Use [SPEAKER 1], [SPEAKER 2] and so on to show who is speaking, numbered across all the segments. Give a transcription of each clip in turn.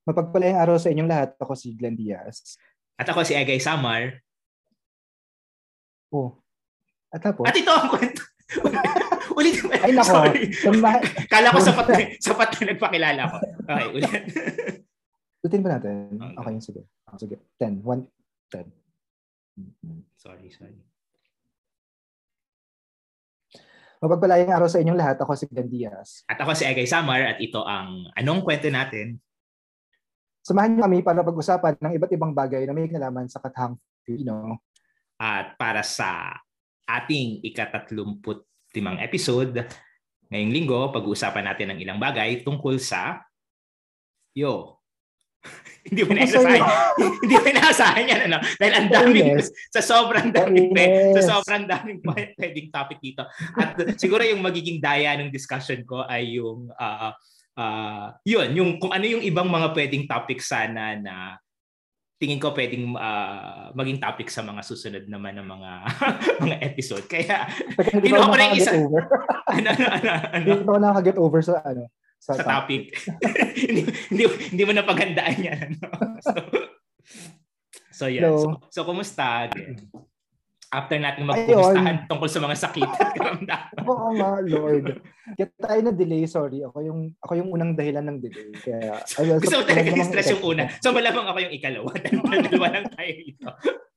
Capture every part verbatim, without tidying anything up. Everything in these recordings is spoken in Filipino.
[SPEAKER 1] Mapagpalayang araw sa inyong lahat. Ako si Glenn Diaz.
[SPEAKER 2] At ako si Egay Samar.
[SPEAKER 1] Oh. At tapos?
[SPEAKER 2] At ito ang kwento. Ulit.
[SPEAKER 1] Ay, nako.
[SPEAKER 2] Sorry.
[SPEAKER 1] Suma-
[SPEAKER 2] Kala ko sapat na, sapat na nagpakilala ko. Okay, ulit.
[SPEAKER 1] Ulitin ba natin? Okay, sige. Oh, sige. ten. one, ten.
[SPEAKER 2] Sorry, sorry.
[SPEAKER 1] Mapagpalayang araw sa inyong lahat. Ako si Glenn Diaz.
[SPEAKER 2] At ako si Egay Samar. At ito ang Anong Kwento Natin?
[SPEAKER 1] Samahan niyo kami para pag-usapan ng iba't ibang bagay na may kinalaman sa katahang Pilipino.
[SPEAKER 2] At para sa ating ikatatlumput limang episode, ngayong linggo, pag-uusapan natin ng ilang bagay tungkol sa yo. Hindi mo inaasahan. Hindi mo inaasahan yan, ano? Dahil ang daming, sa sobrang daming, sa sobrang daming pwedeng topic dito. At siguro yung magiging daya ng discussion ko ay yung uh, Uh, yun, yung kung ano yung ibang mga pwedeng topic sana na tingin ko pwedeng uh, maging topic sa mga susunod naman ng mga mga episode. Kaya
[SPEAKER 1] kinuha ko na yung isa. ano, ano, ano, ano? Hindi ko nakaka-get over sa ano
[SPEAKER 2] sa, sa topic. hindi, hindi, hindi mo napaghandaan yan. Ano? So, so yeah. So, so kumusta? After natin magpustahan tungkol sa mga sakit at karamdaman.
[SPEAKER 1] Oo nga, Lord. Kaya tayo na delay, sorry. Ako yung ako yung unang dahilan ng delay. Kaya
[SPEAKER 2] ay, well, gusto so, mo talaga stress yung una. So malamang ako yung ikalawa. Dalawa lang tayo dito.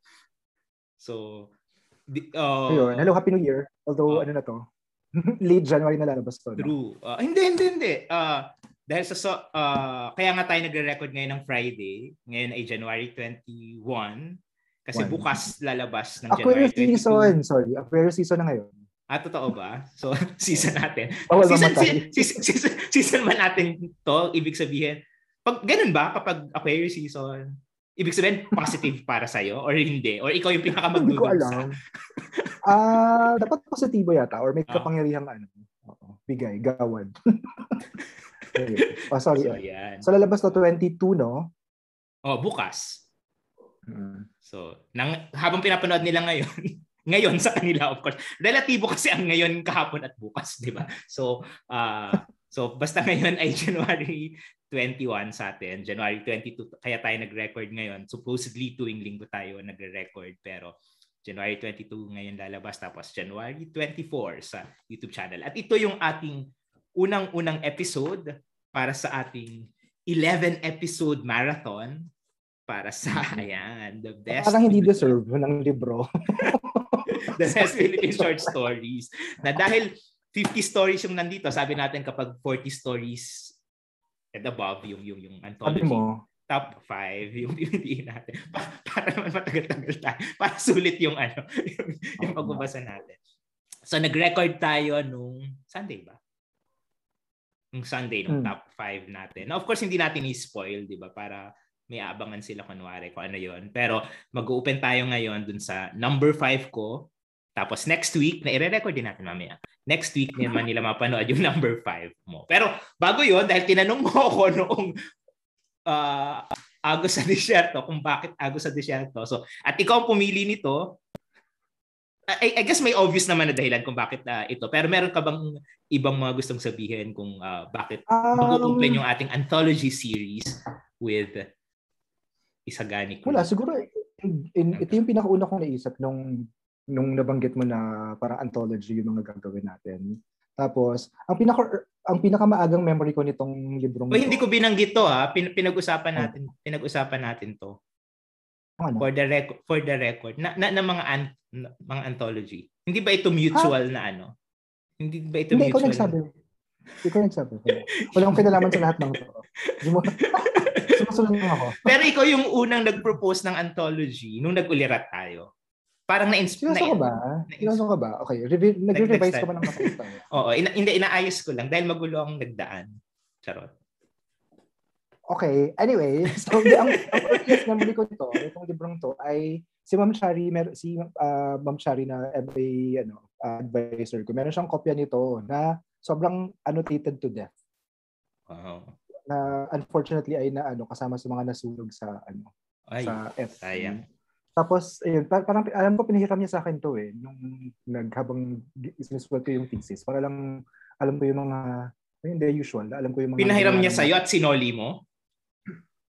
[SPEAKER 2] So, di, uh,
[SPEAKER 1] ayun. Hello, Happy New Year. Although, uh, ano na to? Late January na lalabas to.
[SPEAKER 2] True. No? Uh, hindi, hindi, hindi. Uh, dahil sa, so, uh, kaya nga tayo nagre-record ngayon ng Friday. Ngayon ay January twenty-first. Kasi One. bukas lalabas ng
[SPEAKER 1] Aquarius
[SPEAKER 2] January twenty-second.
[SPEAKER 1] Season. Sorry, Aquarius season na ngayon.
[SPEAKER 2] Ah, totoo ba? So, season natin.
[SPEAKER 1] Oh,
[SPEAKER 2] season, season, season, season man natin to, ibig sabihin, pag ganun ba, kapag Aquarius season, ibig sabihin positive para sa'yo or hindi? Or ikaw yung pinakamagdudog sa? Hindi ko alam.
[SPEAKER 1] Ah, uh, dapat positibo yata or may kapangyarihang ano. Oo, bigay, gawad. Okay. Oh, sorry. So, yan. So, lalabas to twenty-two, no?
[SPEAKER 2] Oh, bukas. Hmm. So, nang, habang pinapanood nila ngayon, ngayon sa kanila, of course, relatibo kasi ang ngayon, kahapon at bukas, di ba? So, uh, so basta ngayon ay January twenty-first sa atin, January twenty-second, kaya tayo nag-record ngayon. Supposedly, tuwing linggo tayo nagre-record, pero January twenty-second ngayon lalabas, tapos January twenty-fourth sa YouTube channel. At ito yung ating unang-unang episode para sa ating eleven episode marathon. Para sa, ayan, the best.
[SPEAKER 1] Parang hindi deserve ng libro.
[SPEAKER 2] The best Philippine short stories. Na dahil fifty stories yung nandito, sabi natin kapag forty stories and above, yung, yung, yung anthology,
[SPEAKER 1] mo?
[SPEAKER 2] top five, yung pipiliin natin. Pa- para naman matagal-tagal tayo. Para sulit yung, ano, yung, yung pagbabasa natin. So, nag-record tayo nung Sunday ba? Nung Sunday, nung hmm. top five natin. Now, of course, hindi natin i-spoil, di ba? Para may abangan sila kunwari kung ano yon. Pero mag-open tayo ngayon dun sa number five ko. Tapos next week, na i-record din natin mamaya. Next week naman nila mapanood yung number five mo. Pero bago yon, dahil tinanong mo ako noong uh, Agos sa Desierto, kung bakit Agos sa Desierto. So, at ikaw ang pumili nito, I, I guess may obvious naman na dahilan kung bakit uh, ito. Pero meron ka bang ibang mga gustong sabihin kung uh, bakit um, mag-open yung ating anthology series with Isagani ko.
[SPEAKER 1] Wala, siguro in, in, ito yung pinakauna kong naisip nung nung nabanggit mo na parang anthology yung mga gagawin natin. Tapos, ang pinaka ang pinakamaagang memory ko nitong librong
[SPEAKER 2] O hindi ko binanggit to ha, Pin, pinag-usapan natin, oh. pinag-usapan natin to. Ano? For the record, for the record na, na, na mga an, na, mga anthology. Hindi ba ito mutual ha? na ano? Hindi ba ito
[SPEAKER 1] hindi,
[SPEAKER 2] mutual?
[SPEAKER 1] Hindi, ikaw nagsabi. Ikaw nagsabi. Wala akong kinalaman sa lahat ng to. Hindi mo ako.
[SPEAKER 2] Pero ikaw yung unang nag-propose ng anthology nung nag-ulirat tayo. Parang na-inspire.
[SPEAKER 1] Sinaso ka ba? Sinaso ka ba? Okay. Re- nag-revise ka ba ng kapatid?
[SPEAKER 2] Oo. Ina- hindi, inaayos ko lang dahil magulo ang nagdaan. Charot.
[SPEAKER 1] Okay. Anyway, so ang, ang earliest memory ko ito, itong librong to, ay si Ma'am Shari, mer- si uh, Ma'am Shari na M A ano, uh, advisor ko. Meron siyang kopya nito na sobrang annotated to death.
[SPEAKER 2] Wow.
[SPEAKER 1] Na unfortunately ay na ano kasama sa mga nasunog sa ano
[SPEAKER 2] ay,
[SPEAKER 1] sa F.
[SPEAKER 2] Sayang.
[SPEAKER 1] Tapos ayun, parang alam ko pinahiram niya sa akin to eh nung naghabang sinusulat ko yung thesis para lang alam ko yung mga hindi usual, alam ko yung mga
[SPEAKER 2] pinahiram niya sa iyo at sinoli mo?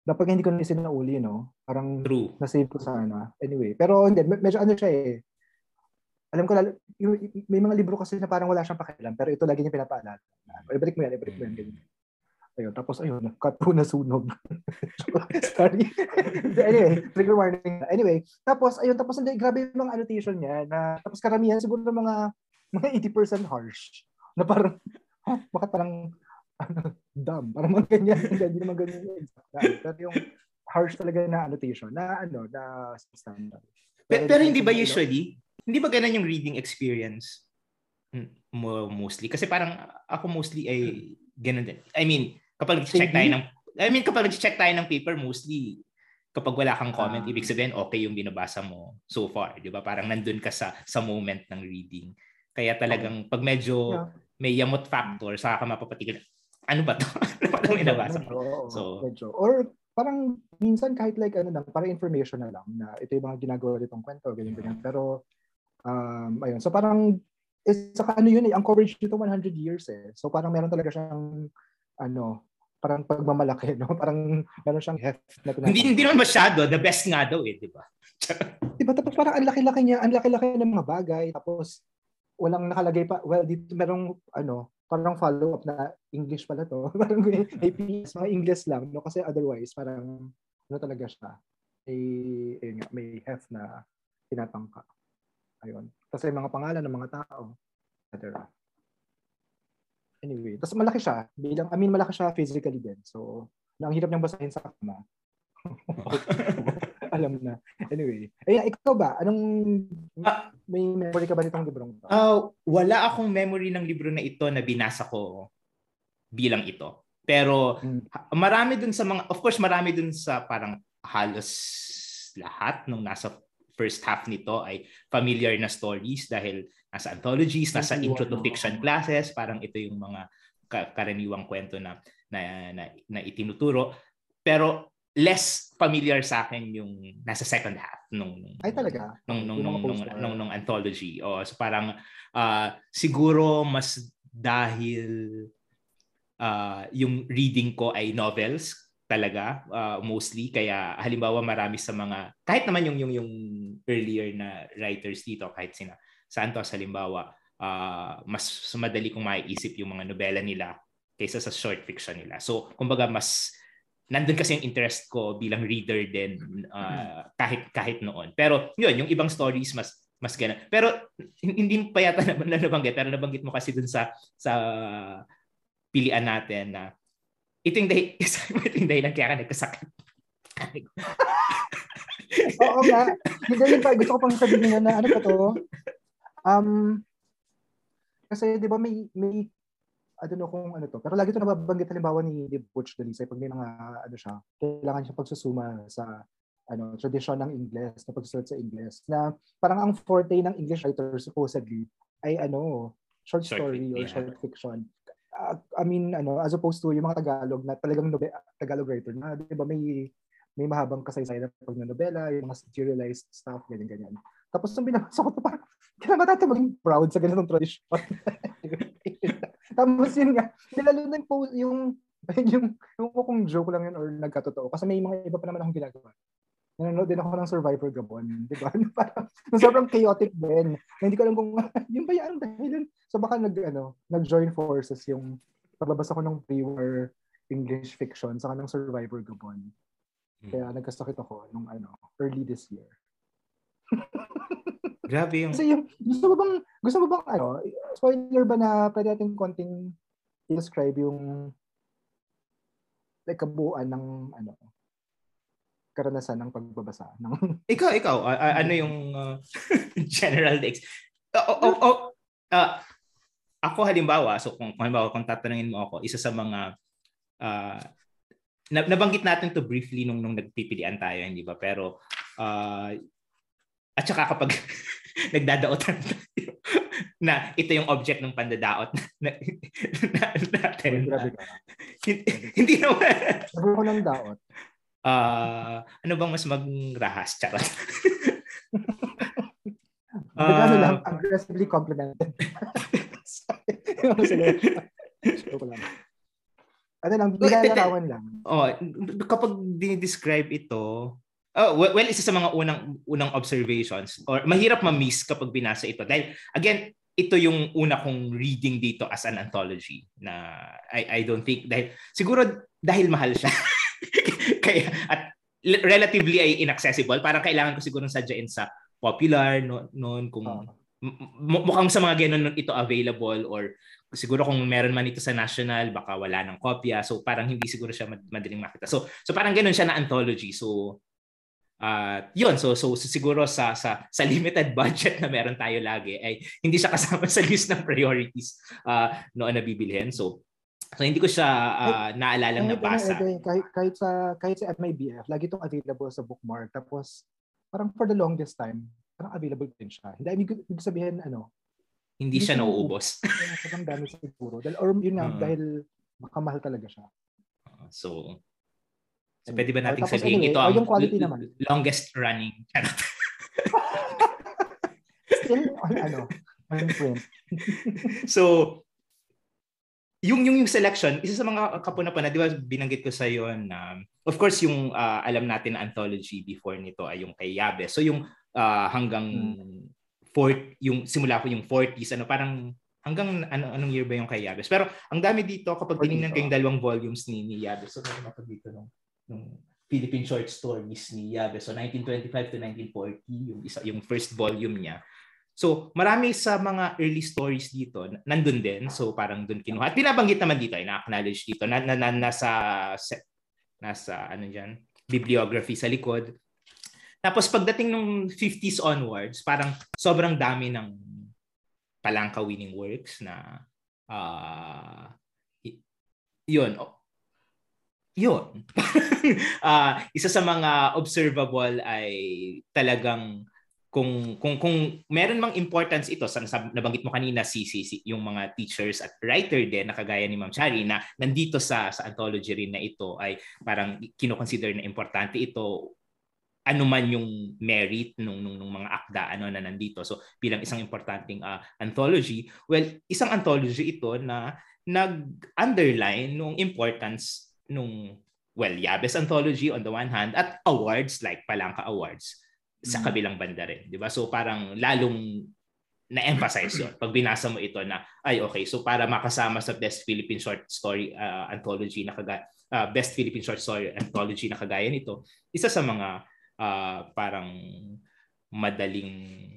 [SPEAKER 1] dapat hindi ko na sinauli, no? Parang
[SPEAKER 2] True.
[SPEAKER 1] na-save ko sana. Anyway, pero hindi, medyo ano siya eh. Alam ko, lalo, yung, may mga libro kasi na parang wala siyang pakialam, pero ito lagi niya pinapaalala. Ibalik mo yan, ibalik mo yan. Ganyan. Ayun, tapos ayun, cut to na sunog. Sorry. Anyway, trigger warning. Anyway, tapos, ayun, tapos hindi, grabe yung mga annotation niya, na, tapos karamihan siguro ng mga, mga eighty percent harsh. Na parang, ha, bakit parang, ano, dumb. Parang mga ganyan. Hindi naman ganyan yung exact. Pero yung harsh talaga na annotation, na ano, na standard.
[SPEAKER 2] Pero, pero hindi ba usually, hindi ba ganun yung reading experience mo mostly? Kasi parang ako mostly ay ganun din. I mean, kapag check tayo ng I mean, kapag check tayo ng paper, mostly kapag wala kang comment, uh, ibig sabihin okay yung binabasa mo so far, 'di ba? Parang nandun ka sa sa moment ng reading. Kaya talagang pag medyo yeah. may yamot factor, saka ka mapapatigil, ano ba 'to? Ano ba 'tong binabasa ko? So,
[SPEAKER 1] medyo. Or parang minsan kahit like ano lang, parang information na lang na ito yung mga ginagawa nitong kwento, ganyan ganyan. Pero Um, ayun. So parang, is, saka ano yun eh, ang coverage nito one hundred years eh. So parang meron talaga siyang, ano, parang pagmamalaki, no? Parang meron siyang heft na pinatang.
[SPEAKER 2] Hindi, hindi naman masyado. The best nga daw eh, di ba?
[SPEAKER 1] Diba? Tapos parang ang laki-laki niya, ang laki-laki ng mga bagay. Tapos walang nakalagay pa, well, dito merong, ano, parang follow-up na English pala to. Parang A P S, mga English lang, no? Kasi otherwise, parang, ano talaga siya, may, eh, may heft na tinatangka. Ayun. Kasi mga pangalan ng mga tao, et cetera. Anyway, tapos malaki siya. Bilang, I mean, malaki siya physically din. So, na ang hirap niyang basahin sa kama. Alam na. Anyway. Ay, ikaw ba? Anong, uh, may memory ka ba nitong librong ito?
[SPEAKER 2] Uh, wala akong memory ng libro na ito na binasa ko bilang ito. Pero, hmm. marami dun sa mga, of course, marami dun sa parang halos lahat nung nasa first half nito ay familiar na stories dahil nasa anthologies, nasa intro to fiction classes, parang ito yung mga karaniwang kwento na na, na, na itinuturo. Pero less familiar sa akin yung nasa second half nung nung
[SPEAKER 1] ay talaga
[SPEAKER 2] nung nung nung, nung, nung, nung anthology. O so parang uh, siguro mas dahil uh, yung reading ko ay novels talaga uh, mostly, kaya halimbawa marami sa mga kahit naman yung yung yung earlier na writers dito, kahit sina Santos halimbawa, uh, mas madali kong maiisip yung mga nobela nila kaysa sa short fiction nila. So kumbaga mas nandun kasi yung interest ko bilang reader din uh, kahit kahit noon. Pero yun, yung ibang stories mas mas ganun. Pero hindi pa yata na nabanggit, pero nabanggit mo kasi dun sa sa pilian natin na ito yung dahilan, ito yung dahilan kaya ka nagkasakit.
[SPEAKER 1] Oo nga. Hindi yun pa. Gusto ko pang sabihin na, na ano pa to. Um, kasi di ba may, may, I don't know kung ano to, pero lagi ito nababanggit halimbawa ni Butch Dalisay pag may mga, ano siya, kailangan siya pagsusuma sa ano, tradisyon ng Ingles, na pagsusulat sa Ingles, na parang ang forte ng English writer supposedly ay ano, short, short story or yeah. short fiction. Uh, I mean, ano, as opposed to yung mga Tagalog na talagang nobe, Tagalog writer na, di ba, may may mahabang kasaysayan na pag nobela, yung mga serialized stuff, ganyan-ganyan. Tapos nung binabasa ko ito, parang, kailangan ba natin maging proud sa ganitong tradisyon? Tapos yun nga, nilalo na yung, yung, yung, yung kung joke lang yun or nagkatotoo. Kasi may mga iba pa naman akong ginagawa. Nanonood din ako ng Survivor Gabon, di ba? Parang sobrang chaotic din. Hindi ko alam kung yun ba yung dahilan. So baka nag, ano, nag-join forces yung paglabas ako ng pre-war English fiction saka ng Survivor Gabon. Kaya hmm. nagkasakit ako nung ano, early this year.
[SPEAKER 2] Grabe yung...
[SPEAKER 1] Kasi yung, gusto mo bang, gusto mo bang, ano, spoiler ba na pwede natin konting i-describe yung like kabuuan ng, ano, karanasan ng pagbabasa ng
[SPEAKER 2] ikaw ikaw uh, ano yung uh, general ex oh, oh, oh, uh, ako halimbawa so kung halimbawa kung tatanungin mo ako, isa sa mga uh, nabanggit natin to briefly nung nung nagpipilian tayo, hindi ba, pero uh, at saka kapag nagdadaotan tayo na ito yung object ng pandadaot na, na, natin uh, hindi naman
[SPEAKER 1] sabi ko ng daot.
[SPEAKER 2] Uh, ano bang mas magrahas? Charot.
[SPEAKER 1] Magkano uh, lang, aggressively complimented. ano lang, binalarawan lang.
[SPEAKER 2] Oh, kapag dinidescribe ito, oh, well, well, isa sa mga unang unang observations, or mahirap ma-miss kapag binasa ito. Dahil, again, ito yung una kong reading dito as an anthology na I, I don't think, dahil, siguro dahil mahal siya. Kaya, at relatively ay inaccessible. Parang kailangan ko siguro sadyain sa popular noon no, kung uh. mukhang sa mga ganun ito available, or siguro kung meron man ito sa national, baka wala ng kopya. So parang hindi siguro siya madaling makita. So so parang ganun siya na anthology. So uh yun, so so, so siguro sa sa sa limited budget na meron tayo lagi ay hindi siya kasama sa list ng priorities uh noon na bibilhin. So so hindi ko siya uh, naalalang nabasa.
[SPEAKER 1] Kahit kahit sa kahit sa M I B F, lagi itong available sa bookmark. Tapos parang for the longest time, parang available din siya. Hindi ibig sabihin ano,
[SPEAKER 2] hindi, hindi siya nauubos.
[SPEAKER 1] Sobrang dami siguro. Dahil, or yun nga, uh, dahil makamahal talaga siya.
[SPEAKER 2] Uh, so, so anyway, pwede ba nating
[SPEAKER 1] tapos
[SPEAKER 2] sabihin
[SPEAKER 1] anyway,
[SPEAKER 2] ito ang
[SPEAKER 1] yung quality naman.
[SPEAKER 2] Longest running?
[SPEAKER 1] Still on ano, on print.
[SPEAKER 2] So, yung, yung yung selection, isa sa mga kapuna pa na, di ba binanggit ko sa iyo na, of course, yung uh, alam natin na anthology before nito ay yung kay Yabe. So, yung uh, hanggang hmm. fourth, yung simula ko yung forties, ano, parang hanggang ano, anong year ba yung kay Yabes. Pero ang dami dito, kapag tinignan ko yung dalawang volumes ni, ni Yabes, so meron ako dito nung, nung Philippine Short Stories ni Yabes. So nineteen twenty-five to nineteen forty, yung, isa, yung first volume niya. So marami sa mga early stories dito, nandun din. So parang dun kinuha. At binabanggit naman dito, ina-acknowledge dito, na, na, na, nasa, nasa, ano dyan, bibliography sa likod. Tapos pagdating nung fifties onwards, parang sobrang dami ng Palangka winning works na uh, yun. Yun. uh, isa sa mga observable ay talagang kung kung kung meron mang importance ito, sa nabanggit mo kanina si, si, si yung mga teachers at writer din na kagaya ni Ma'am Shari na nandito sa sa anthology rin na ito ay parang kino-consider na importante ito, ano man yung merit nung, nung, nung mga akda ano na nandito. So bilang isang importanteng uh, anthology, well, isang anthology ito na nag-underline nung importance nung, well, Yabes Anthology on the one hand at awards like Palangka Awards sa mm-hmm. kabilang banda rin, di ba? So parang lalong na-emphasize yun pag binasa mo ito na, ay okay, so para makasama sa Best Philippine Short Story uh, Anthology na kagaya, uh, Best Philippine Short Story Anthology na kagaya nito, isa sa mga Uh, parang madaling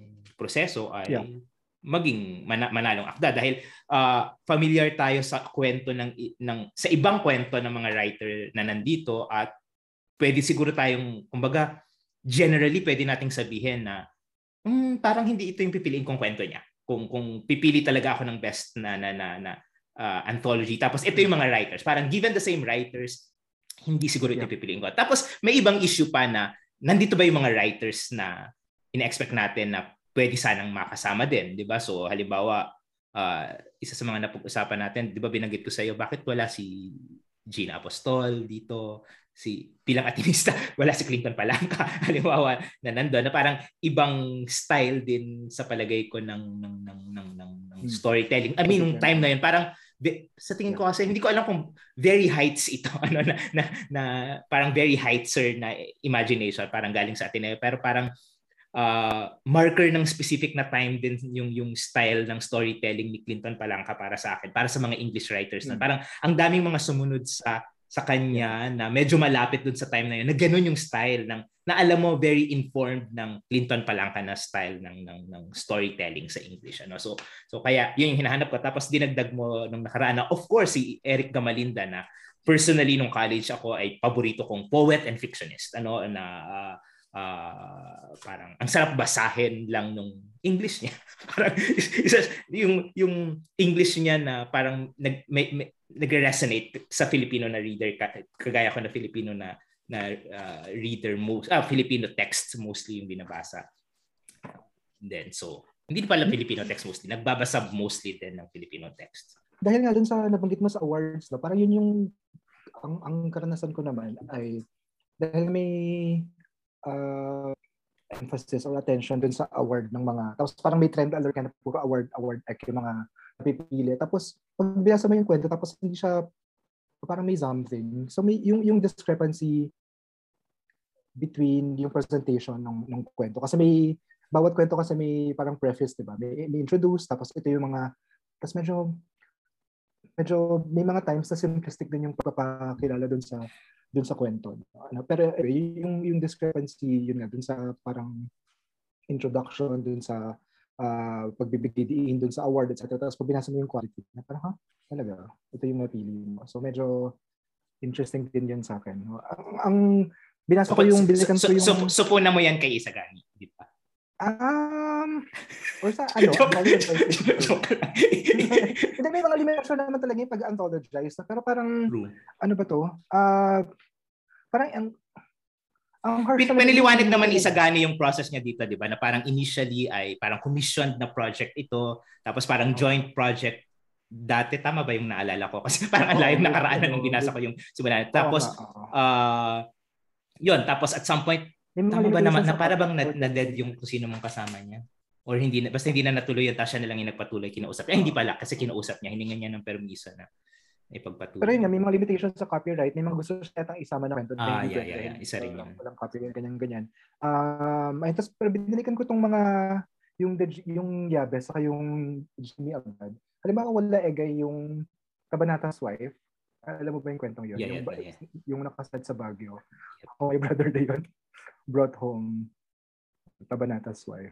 [SPEAKER 2] proseso ay yeah. maging man- manalong akda dahil uh, familiar tayo sa kwento ng, ng sa ibang kwento ng mga writer na nandito at pwede siguro tayong, kumbaga, generally pwede nating sabihin na mm, parang hindi ito yung pipiliin kong kwento niya. Kung kung pipili talaga ako ng best na na na, na uh, anthology tapos ito yung mga writers, parang given the same writers, hindi siguro ito yeah. pipiliin ko. Tapos may ibang issue pa na nandito ba yung mga writers na ina-expect natin na pwede sanang makasama din, di ba? So halimbawa, uh, isa sa mga napag-usapan natin, di ba binanggit ko sa iyo, bakit wala si Gina Apostol dito, si bilang atinista, wala si Clinton Palangka, halimbawa, na nandoon, na parang ibang style din sa palagay ko ng ng ng ng, ng, ng storytelling. I mean, nung time na yun, parang sa tingin ko kasi hindi ko alam kung very heights ito ano na na, na parang very heightser na imagination, parang galing sa Ateneo, pero parang uh, marker ng specific na time din yung yung style ng storytelling ni Clinton Palangka para sa akin, para sa mga English writers na parang ang daming mga sumunod sa sa kanya na medyo malapit dun sa time na yun, na ganun yung style ng, na alam mo, very informed ng Clinton Palangka na style ng ng ng storytelling sa English, ano. So so kaya yun yung hinahanap ko. Tapos dinagdag mo nung nakaraan na of course si Eric Gamalinda, na personally nung college ako ay paborito kong poet and fictionist, ano, na uh, uh, parang ang sarap basahin lang nung English niya. Parang yung yung English niya na parang nag may, may, nagre-resonate sa Filipino na reader, kagaya ko na Filipino na na uh, reader, most ah Filipino text mostly yung binabasa. Then so hindi pala Filipino text mostly, nagbabasa mostly din ng Filipino text.
[SPEAKER 1] Dahil nga dun sa nabanggit mo sa awards, no, parang yun yung ang, ang karanasan ko naman ay dahil may uh, emphasis or attention dun sa award ng mga, tapos parang may trend alert ka na puro award award like yung mga napipili. Tapos pag binasa mo yung kwento, tapos hindi siya parang may something. So may yung yung discrepancy between yung presentation ng ng kwento kasi may bawat kwento kasi may parang preface, 'di ba? May, may introduce tapos ito yung mga tapos medyo medyo may mga times na simplistic din yung pagpapakilala doon sa doon sa kwento. Ano, pero anyway, yung yung discrepancy yun nga doon sa parang introduction doon sa uh, pagbibigay diin doon sa award et cetera. Tapos pag binasa mo yung quality, na parang ha, talaga, ito yung napili mo. So medyo interesting din yun sa akin. Ang, ang binasa ko yung binilikan
[SPEAKER 2] so,
[SPEAKER 1] ko yung
[SPEAKER 2] so, so, supunan mo yan kay Isagani, di ba?
[SPEAKER 1] Um, or sa ano? Hindi, may mga limitasyon naman talaga yung pag-anthologize. Pero parang, True. ano ba to? Uh, parang, ang, ang harsh
[SPEAKER 2] Pin- Piniliwanag naman Isagani yung process niya dito, di ba? Na parang initially ay parang commissioned na project ito. Tapos parang joint project. Dati, tama ba yung naalala ko? Kasi parang ang layo nakaraan nung binasa ko yung simula. Tapos, uh, yun. Tapos at some point, tama ba naman na para bang na-dead yung kung sino mong kasama niya? Or hindi na, basta hindi na natuloy yun, tapos siya na lang yung nagpatuloy, kinausap. Eh, hindi pala, kasi kinausap niya, hiningan niya ng permiso na ipagpatuloy.
[SPEAKER 1] Pero yun nga, may mga limitations sa copyright, may mga gusto siya itang isama na kwento.
[SPEAKER 2] Ah, yeah, yeah, yeah. Isa rin yun.
[SPEAKER 1] Walang copyright, ganyan-ganyan. Um, ay, tapos, pero binilikan ko itong mga, yung, yung Yabes, saka yung Jimmy Abad. Halimbawa, wala egay yung Kabanata's Wife. Alam mo ba yung kwentong yun?
[SPEAKER 2] Yeah,
[SPEAKER 1] yung,
[SPEAKER 2] yeah, yeah.
[SPEAKER 1] Yung nakasad sa Baguio. Oh, my brother na yun. Brought home Kabanata's Wife.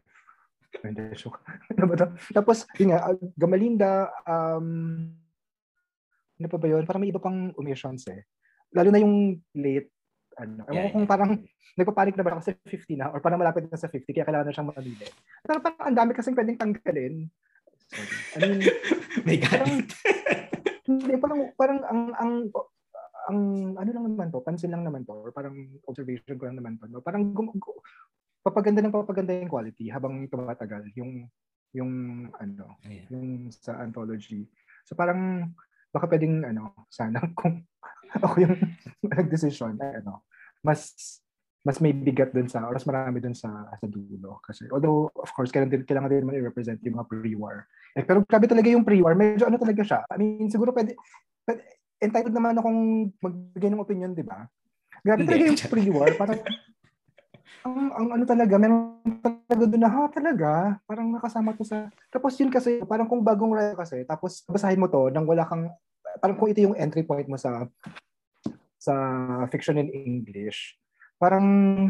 [SPEAKER 1] Tapos, yun nga, Gamalinda, um, ano pa ba yun? Parang may iba pang omissions eh. Lalo na yung late, ano, yeah, kung yeah. Parang nagpapanik na ba kasi fifty na or parang malapit na sa fifty kaya kailangan na siyang mamili. Pero parang ang dami kasing pwedeng tanggalin. Sorry. I mean,
[SPEAKER 2] may galit.
[SPEAKER 1] Hindi, parang, parang ang, ang, ang, ano lang naman to, pansin lang naman to, or parang observation ko lang naman to, no? Parang gum, gum, papaganda ng papaganda yung quality habang tumatagal, yung, yung, ano, yeah. yung sa anthology. So parang, baka pwedeng, ano, sana kung ako yung nag-decision, ano, mas, mas may bigat dun sa, or mas marami dun sa, sa dulo. Kasi, although, of course, kailangan din, kailangan din naman i-represent yung mga pre-war. Eh, pero grabe talaga yung pre-war, medyo ano talaga siya. I mean, siguro pwede, pwede entitled naman akong magbigay ng opinion, di ba? Grabe talaga yung pre-war. Parang, ang, ang ano talaga, meron talaga doon na, ha, talaga, parang nakasama to sa, tapos yun kasi, parang kung bagong raya kasi, tapos basahin mo to, nang wala kang, parang kung ito yung entry point mo sa, sa fiction in English, parang,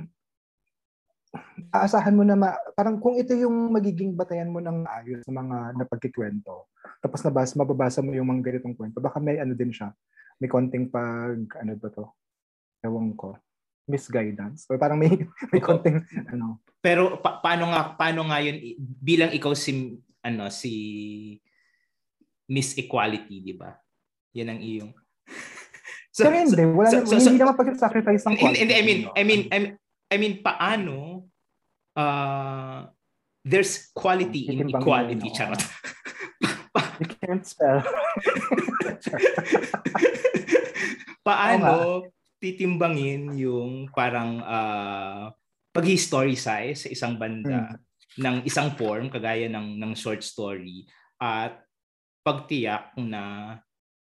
[SPEAKER 1] aasahan mo na, ma, parang kung ito yung magiging batayan mo ng ayos sa mga napagkikwento, tapos nabas, mababasa mo yung mga ganitong kwento, baka may ano din siya, may konting pag, ano ba to, ewan ko, misguidance, or parang may, may konting, ano.
[SPEAKER 2] Pero pa- paano nga, paano nga yun, bilang ikaw si, ano, si Miss Equality, di ba? Yan ang iyong...
[SPEAKER 1] so, Pero hindi, wala so, na, so, hindi so, naman pag-sacrifice ng quality.
[SPEAKER 2] Hindi, I mean, I mean, I mean, I mean, paano, uh, there's quality in equality, charot.
[SPEAKER 1] You can't spell.
[SPEAKER 2] Paano titimbangin yung parang uh, pag-history size sa isang banda hmm. ng isang form, kagaya ng, ng short story, at pagtiyak na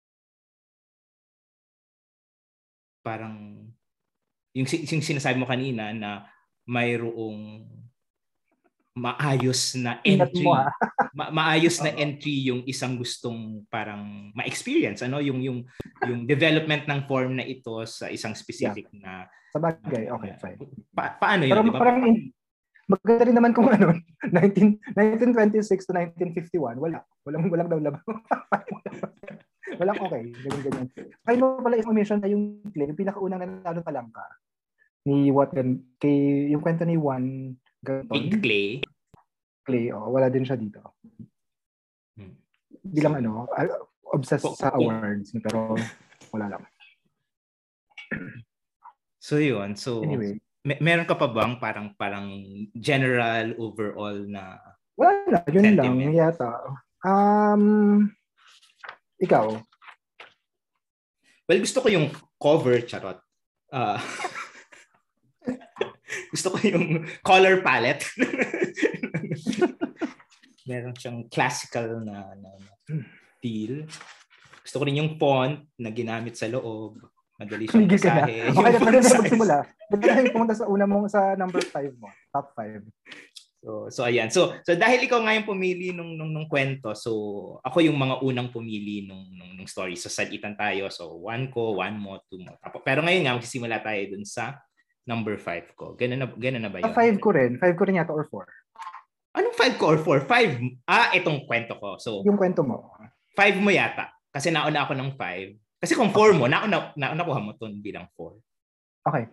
[SPEAKER 2] parang yung, yung sinasabi mo kanina na mayroong maayos na entry ma- maayos na entry yung isang gustong parang ma-experience, ano, yung yung yung development ng form na ito sa isang specific yeah. na
[SPEAKER 1] sa bagay, okay, fine.
[SPEAKER 2] Pa- paano yun,
[SPEAKER 1] pero,
[SPEAKER 2] di ba?
[SPEAKER 1] Parang maganda rin naman kung ano, nineteen twenty-six to nineteen fifty-one, wala. Walang walang daw laban. Walang okay, ganyan ganyan. Kaya mo pala information na yung play, yung pinakaunang nanalo pa lang ka ni Watson, kay yung kwento ni Juan Ganton.
[SPEAKER 2] Big Clay.
[SPEAKER 1] Clay, oh, wala din siya dito. Hmm. Bilang ano, obsessed po, sa po. awards, pero wala lang.
[SPEAKER 2] So yun, so
[SPEAKER 1] anyway,
[SPEAKER 2] may, meron ka pa bang parang parang general overall na
[SPEAKER 1] wala na, yun sentiment? Lang yata. Um, ikaw?
[SPEAKER 2] Well, gusto ko yung cover, charot. Uh, gusto ko yung color palette. Meron siyang classical na, na, na feel. Gusto ko rin yung font na ginamit sa loob. Madali siyang
[SPEAKER 1] Tumigil ka na.
[SPEAKER 2] basahin.
[SPEAKER 1] Okay,
[SPEAKER 2] Yung
[SPEAKER 1] pwede
[SPEAKER 2] font
[SPEAKER 1] na
[SPEAKER 2] size.
[SPEAKER 1] magsimula. Pwede na pumunta sa una mong sa number five mo. Top five.
[SPEAKER 2] So, so ayan. So, so dahil ikaw nga yung pumili nung, nung, nung kwento, so ako yung mga unang pumili nung, nung, nung story. So, salitan tayo. So, one ko, one mo, two mo. Pero ngayon nga, magsisimula tayo dun sa number five ko. Ganun na, ganun na ba yun?
[SPEAKER 1] Sa five ko rin. Five ko rin yata or four.
[SPEAKER 2] Anong five ko or four? Five? Ah, itong kwento ko. So,
[SPEAKER 1] yung kwento mo.
[SPEAKER 2] Five mo yata. Kasi nauna ako ng five. Kasi kung four mo, nauna, na, nakuha mo ito bilang four.
[SPEAKER 1] Okay.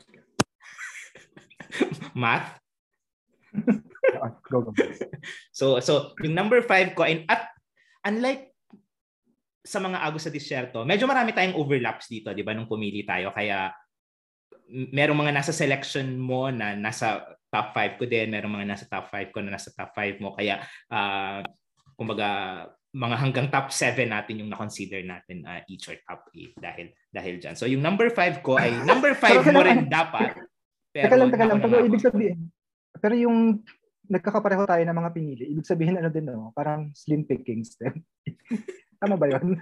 [SPEAKER 2] Math?
[SPEAKER 1] Go, go.
[SPEAKER 2] So, so yung number five ko, and at unlike sa mga Agos sa Disyerto, medyo marami tayong overlaps dito, di ba, nung pumili tayo. Kaya merong mga nasa selection mo na nasa top five ko din, merong mga nasa top five ko na nasa top five mo. Kaya, uh, kumbaga, mga hanggang top seven natin yung na-consider natin uh, each or top eight dahil dahil dyan. So, yung number five ko ay number five mo rin dapat. Pero,
[SPEAKER 1] teka lang, teka lang. Pero ibig sabihin, pero yung nagkakapareho tayo ng mga pinili, ibig sabihin ano din, no? Parang slim pickings din. Tama ba yun?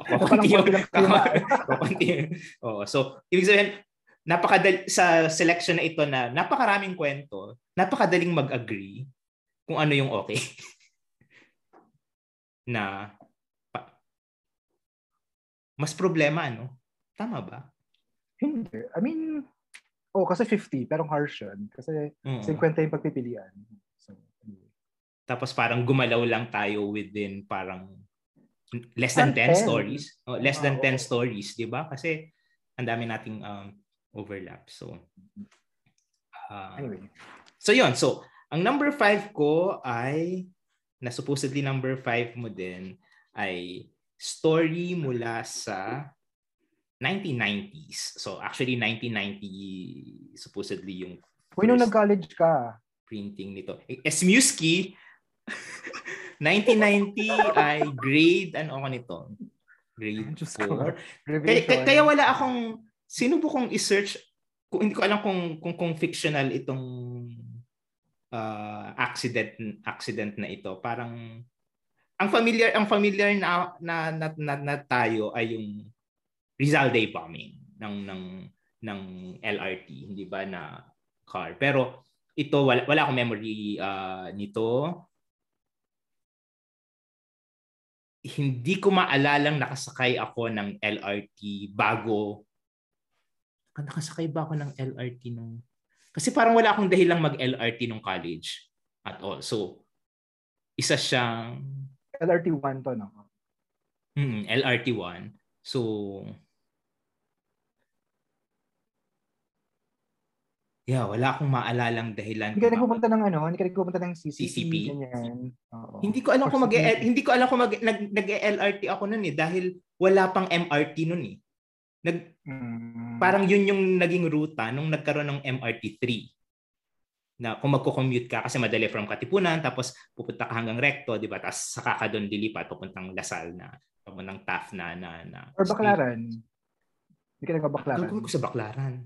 [SPEAKER 2] Oo. So, ibig sabihin, napakadali, sa selection na ito na napakaraming kwento, napakadaling mag-agree kung ano yung okay. Na pa, mas problema, ano? Tama ba?
[SPEAKER 1] Hindi. I mean, oh, kasi fifty, pero harsh yun. Kasi mm-hmm. fifty yung pagpipilian. So, anyway.
[SPEAKER 2] Tapos parang gumalaw lang tayo within parang less than ten stories. Oh, less than ten stories, di ba? Kasi ang dami nating um, overlap. So, uh,
[SPEAKER 1] anyway.
[SPEAKER 2] So, yun. So, ang number five ko ay, na supposedly number five mo din, ay story mula sa nineteen nineties. So, actually, nineteen ninety supposedly yung
[SPEAKER 1] Uy, nung nag-college ka.
[SPEAKER 2] Printing nito. Esmuski, nineteen ninety ay grade, ano ako nito? Grade four. Kaya, kaya wala akong, sinubo kong i-search, kung hindi ko alam kung, kung, kung fictional itong uh, accident accident na ito. Parang, ang familiar, ang familiar na, na, na, na, na tayo ay yung Rizal Day bombing ng, ng, ng L R T, hindi ba, na car. Pero, ito, wala, wala akong memory uh, nito. Hindi ko maalalang nakasakay ako ng L R T bago. Nakasakay ba ako ng L R T nung... Kasi parang wala akong dahilang mag-L R T nung college at all. So, isa siyang...
[SPEAKER 1] L R T one to, no?
[SPEAKER 2] Mm, L R T one. So... Yeah, wala akong maalalang dahilan.
[SPEAKER 1] Hindi ka nagpupunta ng ano, hindi ka nagpupunta ng C C P,
[SPEAKER 2] C C P?
[SPEAKER 1] ganyan. Oo.
[SPEAKER 2] Hindi ko alam kung mag hindi ko alam kung mag nag nag-L R T ako noon eh dahil wala pang M R T noon eh. Nag mm. Parang yun yung naging ruta nung nagkaroon ng M R T three. Na kung magko-commute ka kasi madali from Katipunan tapos pupunta ka hanggang Recto, di ba? Tapos saka ka doon lilipat papuntang Lasal na papuntang Taft na na, na
[SPEAKER 1] or Baclaran. Hindi ka nagba-Baclaran.
[SPEAKER 2] Gagawin ko sa Baclaran.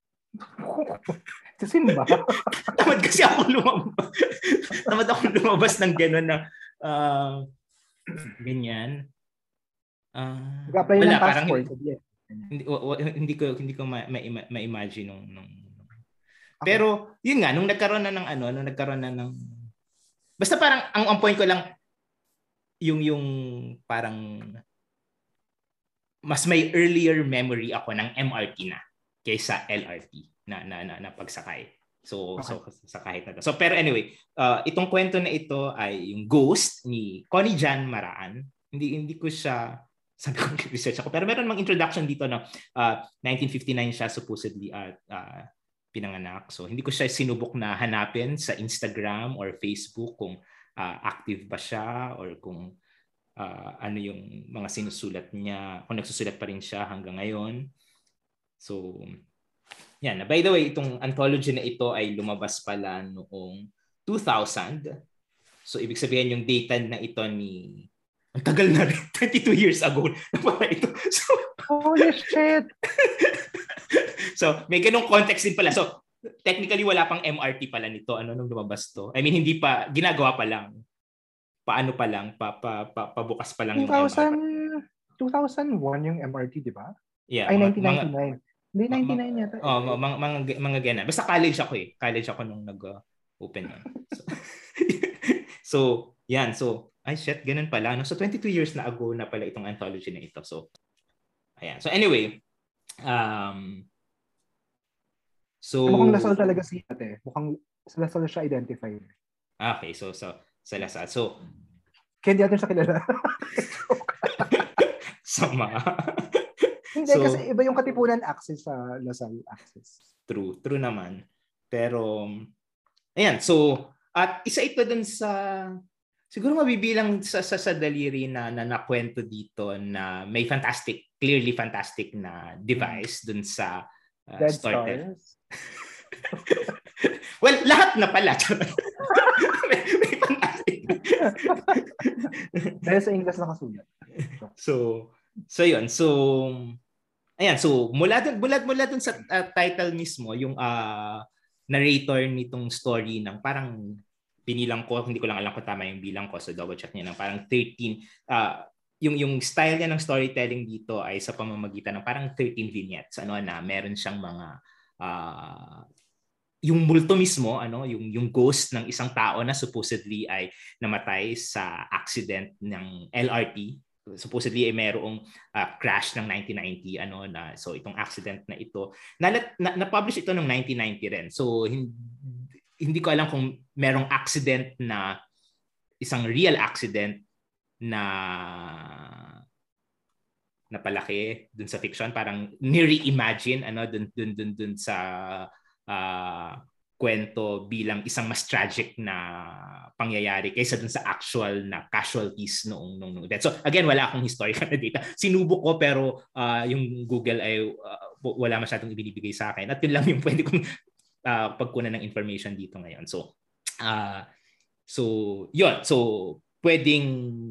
[SPEAKER 1] Sa Simba.
[SPEAKER 2] Tamad kasi ako lumabas. Tamad ako lumabas ng gano'n na uh, ganyan. Uh,
[SPEAKER 1] Nag-apply
[SPEAKER 2] wala,
[SPEAKER 1] ng passport.
[SPEAKER 2] Hindi, hindi, hindi ko hindi ko ma-imagine nung, nung okay. Pero yun nga nung nagkaroon na ng ano, nung nagkaroon na ng basta parang ang, ang point ko lang yung yung parang mas may earlier memory ako ng M R T na kaysa L R T na na na, na pagsakay. So okay. so sa kahit na to. So pero anyway, uh, itong kwento na ito ay yung Ghost ni Connie Jan Maraan. Hindi hindi ko siya sabi ko research ako pero meron mang introduction dito na uh, nineteen fifty-nine siya supposedly at uh, pinanganak. So hindi ko siya sinubok na hanapin sa Instagram or Facebook kung uh, active ba siya or kung uh, ano yung mga sinusulat niya, kung nagsusulat pa rin siya hanggang ngayon. So, yan. By the way, itong anthology na ito ay lumabas pala noong two thousand. So, ibig sabihin yung data na ito ni... Ang tagal na rin. twenty-two years ago na pala ito. So,
[SPEAKER 1] holy shit!
[SPEAKER 2] So, may ganung context din pala. So, technically, wala pang M R T pala nito. Ano nung lumabas to? I mean, hindi pa, ginagawa pa lang. Paano pa lang? Pa, pa, pa, pabukas pa lang yung M R T.
[SPEAKER 1] two thousand one yung M R T, di ba?
[SPEAKER 2] Yeah,
[SPEAKER 1] Ay,
[SPEAKER 2] mga,
[SPEAKER 1] nineteen ninety-nine. Hindi, ninety-nine yata.
[SPEAKER 2] Oh, mga, mga, mga, mga ganyan. Basta college ako eh. College ako nung nag-open uh, So, so, yan. So, ay shit, ganun pala. No? So, twenty-two years na ago na pala itong anthology na ito. So, ayan. So, anyway. Um, so,
[SPEAKER 1] mukhang Lasal talaga si ate. Mukhang sa Lasal siya identified.
[SPEAKER 2] Okay, so, so sa Lasal. So,
[SPEAKER 1] kaya hindi natin siya kilala.
[SPEAKER 2] Sama.
[SPEAKER 1] Hindi, so, kasi iba yung Katipunan axis sa Lasal axis.
[SPEAKER 2] True, true naman. Pero, ayan, so, at isa ito dun sa, siguro mabibilang sa, sa, sa daliri na, na nakwento dito na may fantastic, clearly fantastic na device dun sa uh,
[SPEAKER 1] Dead
[SPEAKER 2] story.
[SPEAKER 1] Stars?
[SPEAKER 2] Well, lahat na pala. may, may fantastic.
[SPEAKER 1] Dahil sa English nakasulat.
[SPEAKER 2] So, so yun. So, ayan. So, mula dun, mula, mula dun sa uh, title mismo, yung uh, narrator nitong story ng parang binilang ko, hindi ko lang alam kung tama yung bilang ko, so double check niya ng parang thirteen, uh, yung, yung style niya ng storytelling dito ay sa pamamagitan ng parang thirteen vignettes, ano na, meron siyang mga, uh, yung multo mismo, ano, yung, yung ghost ng isang tao na supposedly ay namatay sa accident ng L R T. Supposedly ay merong uh, crash ng nineteen ninety, ano na, so itong accident na ito na, na, na-publish ito ng nineteen ninety rin, so hindi, hindi ko alam kung merong accident na isang real accident na napalaki dun sa fiction, parang ni-reimagine ano dun dun dun dun sa uh, kwento bilang isang mas tragic na pangyayari kaysa dun sa actual na casualties noong noong, noong death. So again, wala akong historical na data. Sinubok ko pero uh, yung Google ay uh, wala masyadong ibinibigay sa akin. At yun lang yung pwede kong uh, pagkunan ng information dito ngayon. So uh, so yun. So pwedeng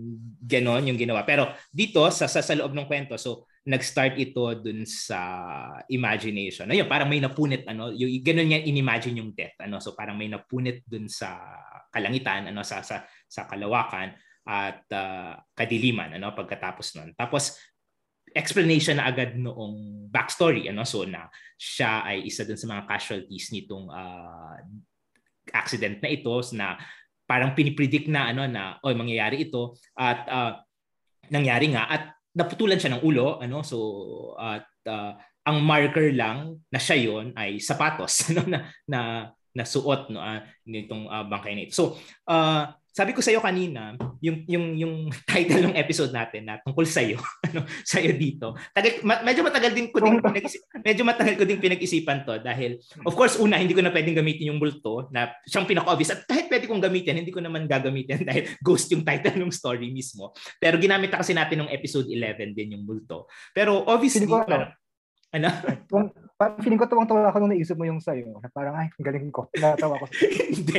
[SPEAKER 2] ganon yung ginawa. Pero dito sa sa, sa loob ng kwento, so nag-start ito dun sa imagination. Ayun, parang may napunit, ano, yung ganun niya inimagine yung death, ano. So parang may napunit dun sa kalangitan, ano, sa sa sa kalawakan at uh, kadiliman, ano, pagkatapos nun. Tapos explanation na agad noong backstory, ano, so na siya ay isa dun sa mga casualties nitong uh, accident na ito, na parang pinipredict na ano na oy mangyayari ito at uh, nangyari nga at naputulan siya ng ulo, ano, so at uh, ang marker lang na siya yon ay sapatos, ano, na na nasuot, no, uh, nitong uh, bangkay na ito. So uh, sabi ko sa iyo kanina, yung yung yung title ng episode natin na tungkol sa iyo, ano, sa iyo dito. Tagal, ma- medyo matagal din ko din pinag-isip, medyo matagal ko din pinag-isipan to dahil of course una hindi ko na pwedeng gamitin yung multo na siyang pinaka-obvious, at kahit pwede kong gamitin, hindi ko naman gagamitin dahil ghost yung title ng story mismo. Pero ginamit na kasi natin ng episode eleven din yung multo. Pero obviously
[SPEAKER 1] ko,
[SPEAKER 2] parang ano?
[SPEAKER 1] Parang feeling ko tuwang-tuwa ako nung naisip mo yung sa'yo. Na parang, ay, galing ko. Natawa ko.
[SPEAKER 2] Hindi.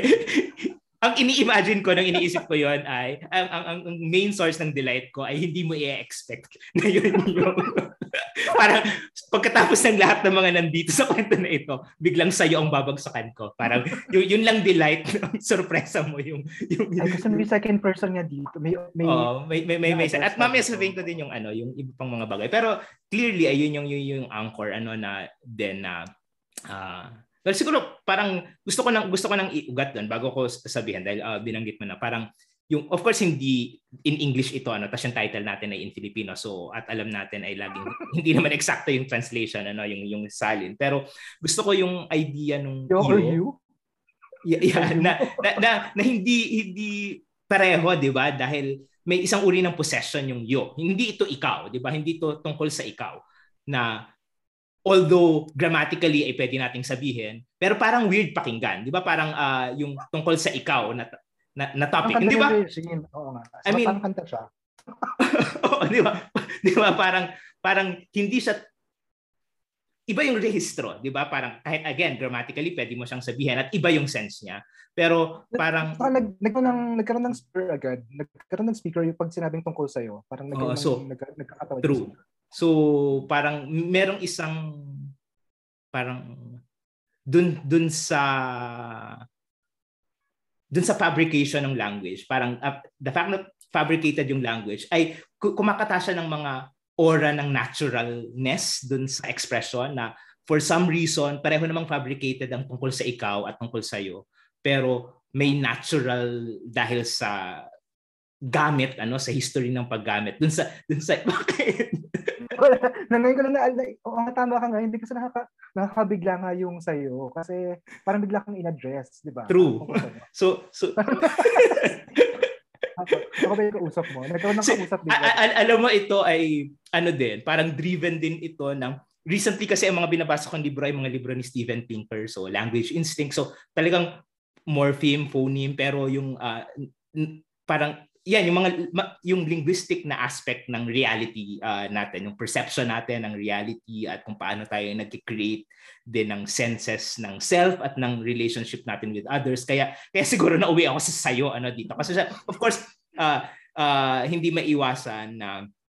[SPEAKER 2] Ang ini-imagine ko, nang iniisip ko yon ay, ang, ang, ang main source ng delight ko ay hindi mo i-expect na yun yung... Parang pagkatapos ng lahat ng mga nandito sa kwento na ito, biglang sa'yo ang babagsakan ko. Parang yun, yun lang delight, sorpresa mo yung... yung
[SPEAKER 1] ay, kasi may second person nga dito. May, may,
[SPEAKER 2] oh, may, may, may, may, may at mamaya sabihin ko din yung, ano, yung iba pang mga bagay. Pero clearly, ayun yung, yung, yung anchor, ano na, then na... Uh, well, siguro parang gusto ko nang gusto ko nang iugat doon bago ko sabihin dahil uh, binanggit mo na parang yung of course hindi in English ito, ano, tas yung title natin ay in Filipino, so at alam natin ay laging hindi naman eksakto yung translation, ano, yung yung salin, pero gusto ko yung idea nung
[SPEAKER 1] yo or you
[SPEAKER 2] yeah, yeah, na, na, na, na hindi hindi pareho, di ba, dahil may isang uri ng possession yung yo, hindi ito ikaw, di ba, hindi ito tungkol sa ikaw na although grammatically ay pwede nating sabihin, pero parang weird pakinggan, 'di ba? Parang uh, yung tungkol sa ikaw na na, na topic, hindi ba?
[SPEAKER 1] Oo nga.
[SPEAKER 2] I mean,
[SPEAKER 1] parang kanta siya.
[SPEAKER 2] Oo, 'di ba? 'Di ba parang parang hindi siya iba yung rehistro, 'di ba? Parang kahit again grammatically pwede mo siyang sabihin at iba yung sense niya. Pero parang
[SPEAKER 1] nag nagkaroon ng nagkaroon ng speaker agad. Nagkaroon ng speaker yung pag sinabing tungkol sa iyo. Parang nagkaroon
[SPEAKER 2] oh, so,
[SPEAKER 1] ng nagkakatawa.
[SPEAKER 2] True. So, parang merong isang parang dun dun sa dun sa fabrication ng language, parang uh, the fact na fabricated yung language ay kumakata siya ng mga aura ng naturalness dun sa expression na for some reason, pareho namang fabricated ang tungkol sa ikaw at tungkol sa'yo. Pero may natural dahil sa gamit, ano, sa history ng paggamit. Dun sa, dun sa, bakit?
[SPEAKER 1] Wala, na ngayon ko lang na, oo nga, tama ka nga, hindi kasi nakaka, nakakabigla nga yung sa'yo. Kasi parang bigla kang in-address, di ba?
[SPEAKER 2] True. So, so,
[SPEAKER 1] ako, ako ba yung kausap mo? Nagkaroon ng kausap din.
[SPEAKER 2] Al- al- alam mo, ito ay, ano din, parang driven din ito ng, recently kasi ang mga binabasa kong libro ay mga libro ni Steven Pinker, so Language Instinct, so talagang morpheme, phoneme, pero yung uh, parang, yan, yung mga, yung linguistic na aspect ng reality uh, natin, yung perception natin ng reality at kung paano tayo nag-create din ng senses ng self at ng relationship natin with others. Kaya, kaya siguro nauwi ako sa sayo ano, dito. Kasi of course, uh, uh, hindi maiwasan na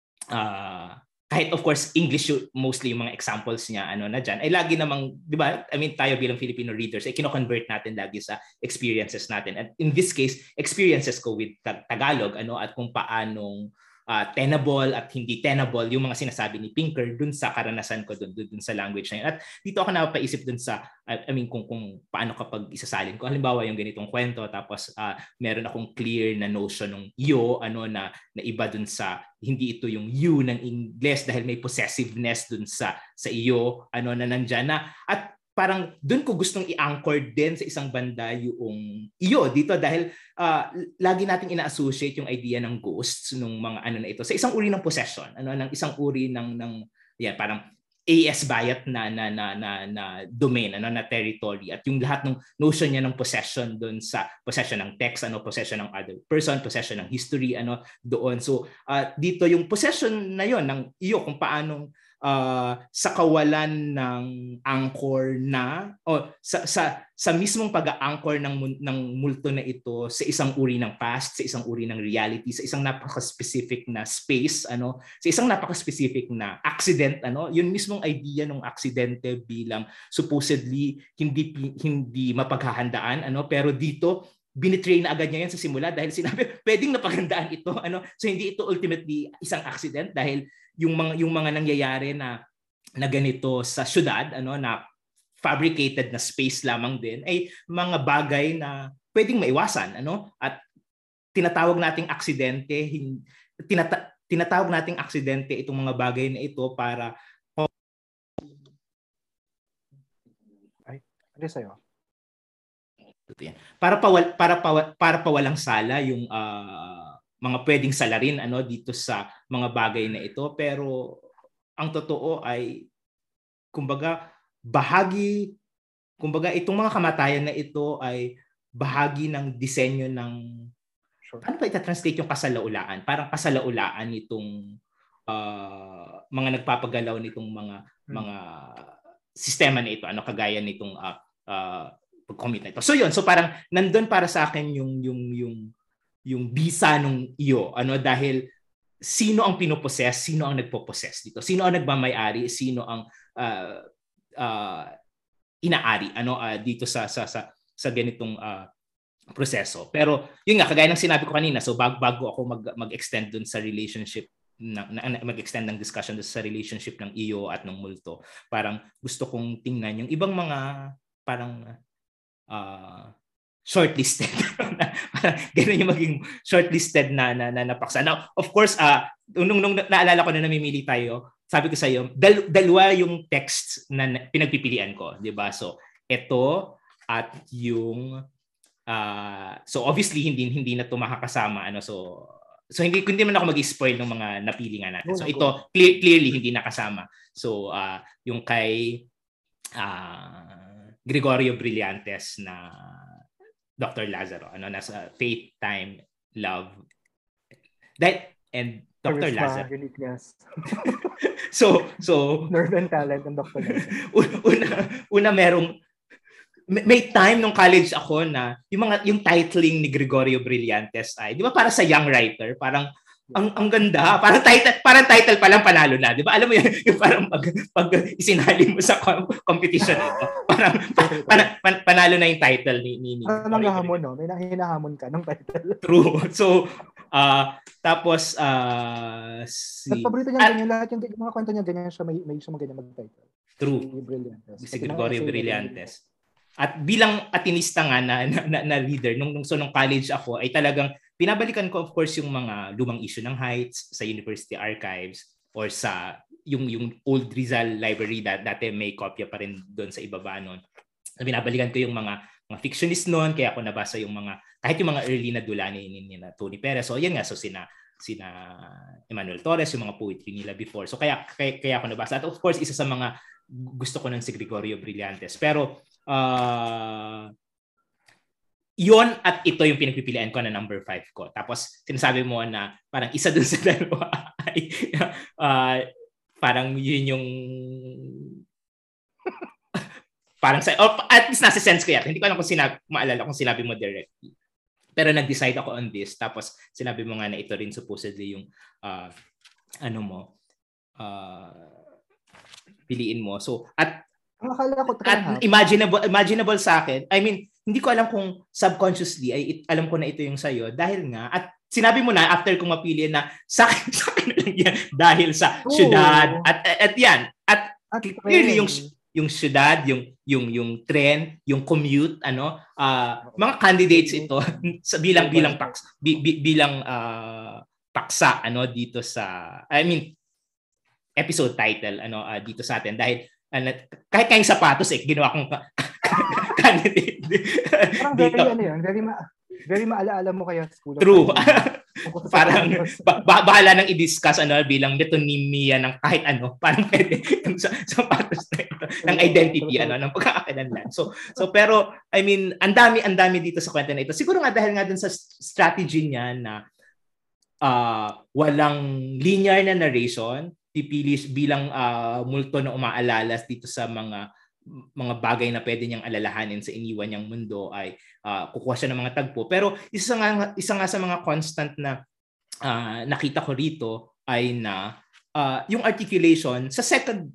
[SPEAKER 2] uh, kahit of course English mostly yung mga examples niya ano na diyan ay lagi namang, 'di ba? I mean, tayo bilang Filipino readers ay kino-convert natin lagi sa experiences natin. And in this case, experiences ko with Tagalog ano at kung paanong uh, tenable at hindi tenable yung mga sinasabi ni Pinker dun sa karanasan ko dun, dun, dun sa language na yun. At dito ako napaisip dun sa I mean kung kung paano kapag isasalin ko halimbawa yung ganitong kwento tapos uh, meron akong clear na notion ng yo ano na na iba dun sa hindi ito yung you ng Ingles dahil may possessiveness dun sa sa iyo ano na nandiyan na at parang dun ko gustong i-anchor din sa isang banda yung iyo dito dahil uh, lagi nating ina-associate yung idea ng ghosts nung mga ano na ito sa isang uri ng possession ano ng isang uri ng ng yan parang A S Bayat na na na na, na domain ano na territory at yung lahat ng notion niya ng possession doon sa possession ng text ano possession ng other person possession ng history ano doon so uh, dito yung possession na yon ng iyo kung paanong uh, sa kawalan ng anchor na o sa sa sa mismong pag-anchor ng ng multo na ito sa isang uri ng past, sa isang uri ng reality, sa isang napaka-specific na space, ano, sa isang napaka-specific na accident, ano, yun mismong idea ng aksidente bilang supposedly hindi hindi mapaghahandaan, ano, pero dito binitrain na agad niya yan sa simula dahil sinabi pwedeng napaghandaan ito, ano, so hindi ito ultimately isang accident dahil yung mga yung mga nangyayari na na ganito sa syudad, ano, na fabricated na space lamang din ay mga bagay na pwedeng maiwasan ano at tinatawag nating aksidente tinata- tinatawag nating aksidente itong mga bagay na ito para
[SPEAKER 1] ay ano sa'yo
[SPEAKER 2] para pawal para pawal, para pawalang sala yung uh, mga pwedeng salarin ano dito sa mga bagay na ito pero ang totoo ay kumbaga bahagi, kumbaga itong mga kamatayan na ito ay bahagi ng disenyo ng, sure. Ano ba ita-translate yung kasalaulaan? Parang kasalaulaan nitong uh, mga nagpapagalaw nitong mga hmm. mga sistema na ito, ano kagaya nitong uh, uh, pag-commit na ito. So yun, so parang nandun para sa akin yung yung yung yung bisa nung iyo, ano dahil sino ang pinoposes, sino ang nagpo-possess dito, sino ang nagmamay-ari, sino ang uh, Uh, inaari ano uh, dito sa sa sa sa ganitong uh, proseso. Pero yun nga kagaya ng sinabi ko kanina, so bago, bago ako mag mag-extend dun sa relationship na, na mag-extend ng discussion dun sa relationship ng iyo at ng multo, parang gusto kong tingnan yung ibang mga parang uh, shortlisted. Parang ganun yung maging shortlisted na na, na napaksa. Now, of course, uh, nung, nung naalala ko na namimili tayo, sabi ko sa iyo, dal- dalawa yung texts na pinagpipilian ko, 'di ba? So, ito at yung uh, so obviously hindi hindi na 'to makakasama ano so so hindi hindi man ako mag-spoil ng mga napili nga natin. So ito clear, clearly hindi nakasama. So uh, yung kay uh, Gregorio Brillantes na Doctor Lazaro, ano nasa Faith, Time, Love, That and Doctor Lazaro.
[SPEAKER 1] Uniqueness.
[SPEAKER 2] so, so
[SPEAKER 1] Nerve and Talent and Doctor Lazaro.
[SPEAKER 2] Una, una merong may time nung college ako na yung mga yung titling ni Gregorio Brillantes ay, di ba para sa young writer, parang Ang ang ganda. Parang title, parang title pa lang panalo na, 'di ba? Alam mo 'yun, yung parang pag, pag isinali mo sa competition ito, parang pa, pa, pa, panalo na yung title ni ni. ni
[SPEAKER 1] Parang nanghahamon, no? May hinahamon ka ng title.
[SPEAKER 2] True. So, uh, tapos uh, si
[SPEAKER 1] Nagpaborito niya ganyan lahat yung mga kwento niya ganyan siya may may siya ganyan mag-title.
[SPEAKER 2] True.
[SPEAKER 1] Si Brillantes.
[SPEAKER 2] Si Gregorio Brillantes. At bilang atinista nga na, na, na, na leader, nung, nung, so nung college ako, ay talagang pinabalikan ko of course yung mga lumang issue ng Heights sa University Archives or sa yung, yung old Rizal Library that dati may kopya pa rin doon sa ibaba noon. So, binabalikan ko yung mga, mga fictionist noon, kaya ako nabasa yung mga, kahit yung mga early na dula ni, ni, ni na Tony Perez. So yan nga, so sina, sina Emmanuel Torres, yung mga poetry nila before. So kaya, kaya, kaya ako nabasa. At of course, isa sa mga gusto ko ng si Gregorio Brillantes. Pero Uh, yon at ito yung pinagpipilian ko na number five ko. Tapos sinasabi mo na parang isa dun sa dalawa ay uh, parang yun yung parang sa, or at least nasa sense ko yan. Hindi ko alam kung sinabi, maalala kung sinabi mo directly. Pero nag-decide ako on this. Tapos sinabi mo nga na ito rin supposedly yung uh, ano mo uh, piliin mo. So at
[SPEAKER 1] Akala ko
[SPEAKER 2] at imaginable imaginable sa akin. I mean, hindi ko alam kung subconsciously ay it, alam ko na ito yung sa'yo dahil nga at sinabi mo na after kong mapili na sa akin, sa akin lang yan dahil sa Ooh. Syudad at, at at yan at, at clearly yung yung syudad, yung yung yung tren, yung commute, ano, uh, mga candidates ito sa bilang bilang paks bi, bi, bilang uh, paksa ano dito sa I mean episode title ano uh, dito sa atin dahil ano, kahit kayong sapatos eh, ginawa kong candidate.
[SPEAKER 1] Parang very, ano yun, very, ma- very maalaala mo kaya school.
[SPEAKER 2] True. Parang ba- ba- bahala nang i-discuss ano, bilang metonymia ng kahit ano. Parang pwede yung sa- sapatos na ito, ng identity, ano, ng pagkakakilanlan. So, so, pero, I mean, ang dami, ang dami dito sa kwento na ito. Siguro nga dahil nga dun sa strategy niya na uh, walang linear na narration, pipili bilang uh, multo na umaalalas dito sa mga mga bagay na pwede niyang alalahanin sa iniwan niyang mundo ay uh, kukuha siya ng mga tagpo. Pero isa nga, isa nga sa mga constant na uh, nakita ko rito ay na uh, yung articulation sa second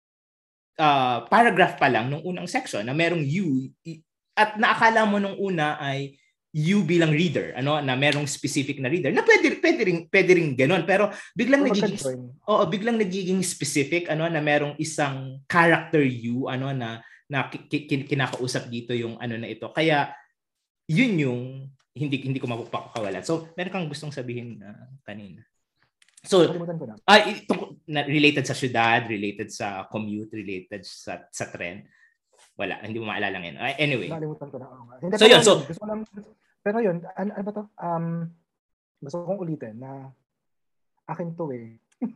[SPEAKER 2] uh, paragraph pa lang nung unang section na merong you at naakala mo nung una ay you bilang reader, ano, na merong specific na reader na pwede pwede ring pwede ring ganoon pero biglang oh, nagiging oo, biglang nagiging specific, ano, na merong isang character you, ano, na na kinakausap dito yung ano na ito. Kaya yun yung hindi hindi ko mapapakawalan. So, meron kang gustong sabihin uh, kanina. So, ay uh, related sa syudad, related sa commute, related sa sa tren. Wala, hindi mo maalala ngayon. Uh, anyway.
[SPEAKER 1] Nakalimutan ko na.
[SPEAKER 2] Oh, so, yun. So,
[SPEAKER 1] gusto ko lang, pero yun, ano, ano ba to? Um, gusto kong ulitin na akin to eh.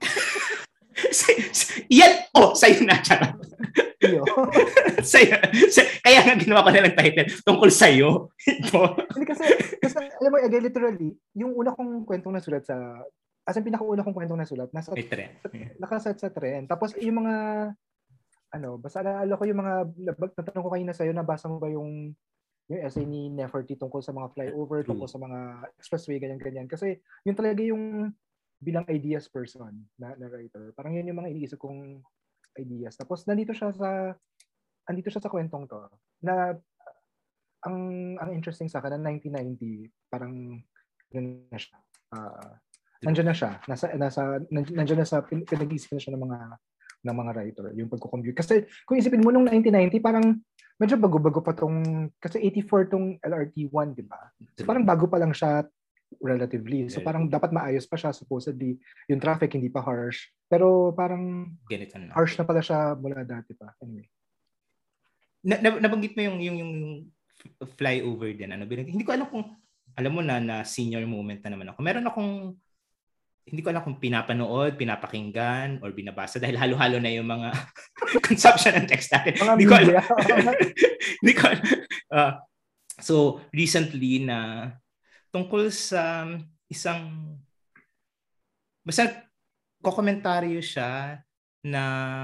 [SPEAKER 2] Yan, oh, sa'yo na.
[SPEAKER 1] Iyo.
[SPEAKER 2] sa'yo. Kaya nga ginawa ko na ng title tungkol sa'yo.
[SPEAKER 1] Hindi kasi, kasi, alam mo, again, literally, yung una kong kwentong nasulat sa, as in pinakauna kong kwentong nasulat, nasa, nakaset sa tren. Tapos yung mga, ano, basta naalala ko yung mga, natanong ko kanina sa'yo, nabasa mo ba yung yung essay ni Nefertiti tungkol sa mga flyover, True. Tungkol sa mga expressway, ganyan-ganyan. Kasi yun talaga yung bilang ideas person na, na writer. Parang yun yung mga iniisip kong ideas. Tapos nandito siya sa, andito siya sa kwentong to, na ang ang interesting sa akin, na nineteen ninety, parang yun na siya. Uh, nandiyan na siya. Nasa, nasa, nandiyan na sa, pinag-iisip na siya ng mga ng mga writer, yung pagko-compute. Kasi kung isipin mo nung nineteen ninety, parang medyo bago-bago pa tong, kasi eighty-four tong L R T one, di ba? So parang bago pa lang siya relatively. So parang dapat maayos pa siya, supposedly. Yung traffic hindi pa harsh. Pero parang na. harsh na pala siya mula dati pa. Anyway.
[SPEAKER 2] Na, na, nabanggit mo yung, yung, yung flyover din. Ano, hindi ko alam kung, alam mo na, na senior moment na naman ako. Meron akong hindi ko alam kung pinapanood, pinapakinggan, or binabasa dahil halo-halo na yung mga consumption ng text natin. Hindi ko alam. Hindi ko alam. Uh, so, recently na tungkol sa isang basta kokomentaryo siya na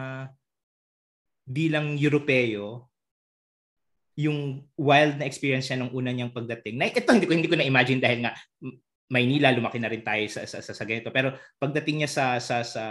[SPEAKER 2] bilang Europeo, yung wild na experience siya nung una niyang pagdating. Na ito, hindi ko, hindi ko na-imagine dahil nga Maynila, lumaki na rin tayo sa sa, sa, sa ganito. Pero pagdating niya sa sa sa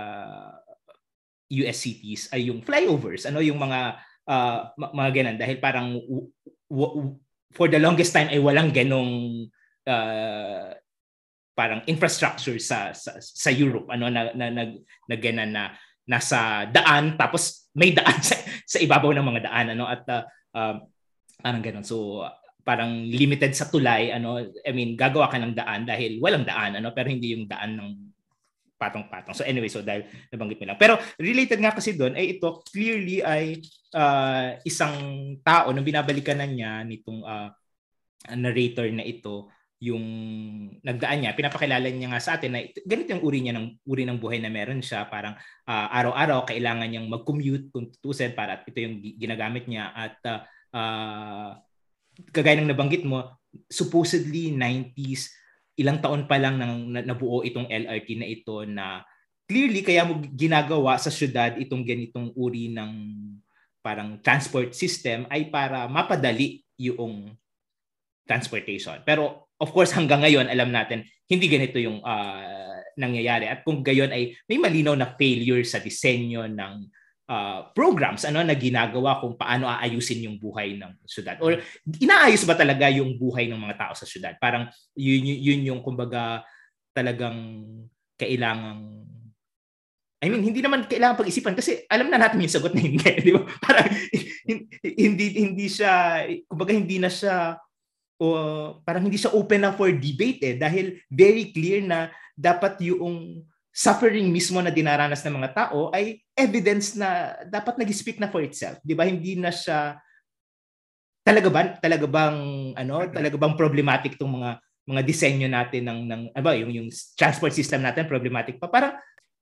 [SPEAKER 2] U S cities ay yung flyovers, ano yung mga uh, mga ganun dahil parang w- w- for the longest time ay walang ganong uh, parang infrastructure sa sa, sa Europe, ano na na nag na, na, na nasa daan tapos may daan sa, sa ibabaw ng mga daan, ano, at uh, uh, parang ganun. So parang limited sa tulay, ano, I mean gagawa ka ng daan dahil walang daan, ano, pero hindi yung daan ng patong-patong. So anyway, so dahil nabanggit mo lang. Pero related nga kasi doon ay ito clearly ay uh, isang tao nung binabalikan na niya nitong uh, narrator na ito yung nagdaan niya, pinapakilala niya nga sa atin na ito, ganito yung uri niya ng uri ng buhay na meron siya, parang uh, araw-araw kailangan niyang mag-commute kung tutusin para at ito yung ginagamit niya at uh, uh, kagaya ng nabanggit mo, supposedly nineties, ilang taon pa lang nang nabuo itong L R T na ito na clearly kaya mo ginagawa sa syudad itong ganitong uri ng parang transport system ay para mapadali yung transportation. Pero of course hanggang ngayon alam natin hindi ganito yung uh, nangyayari at kung gayon ay may malinaw na failure sa disenyo ng Uh, programs ano na ginagawa kung paano aayusin yung buhay ng syudad or inaayos ba talaga yung buhay ng mga tao sa syudad. Parang yun, yun, yun yung kumbaga talagang kailangang I mean hindi naman kailangan pag-isipan kasi alam na natin yung sagot na hindi, di ba? Parang hindi hindi siya kumbaga hindi na siya o parang hindi siya open na for debate eh dahil very clear na dapat yung suffering mismo na dinaranas ng mga tao ay evidence na dapat nag-speak na for itself. 'Di ba? Hindi na siya talaga ba talaga bang ano, talaga bang problematic tong mga mga disenyo natin ng ng ano yung yung transport system natin problematic pa. Parang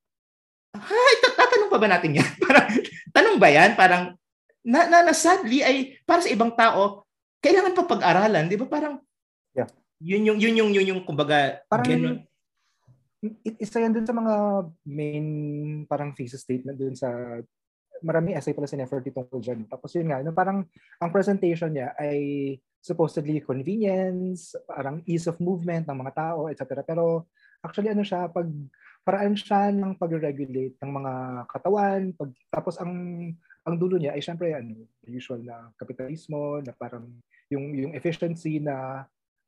[SPEAKER 2] hay tatanong pa ba natin 'yan? Parang tanong ba 'yan? Parang na, na, na sadly ay para sa ibang tao kailangan pa pag-aralan, 'di ba? Parang
[SPEAKER 1] yeah.
[SPEAKER 2] Yun yung yun yung yun yung kumbaga
[SPEAKER 1] parang
[SPEAKER 2] ganun.
[SPEAKER 1] Isa yan dun sa mga main parang thesis statement dun sa maraming essay pala sineffort tungkol dyan. Tapos yun nga, no, parang ang presentation niya ay supposedly convenience, parang ease of movement ng mga tao, et cetera. Pero actually ano siya, pag paraan siya ng pag-regulate ng mga katawan, pag, tapos ang ang dulo niya ay syempre ano, usual na kapitalismo, na parang yung yung efficiency na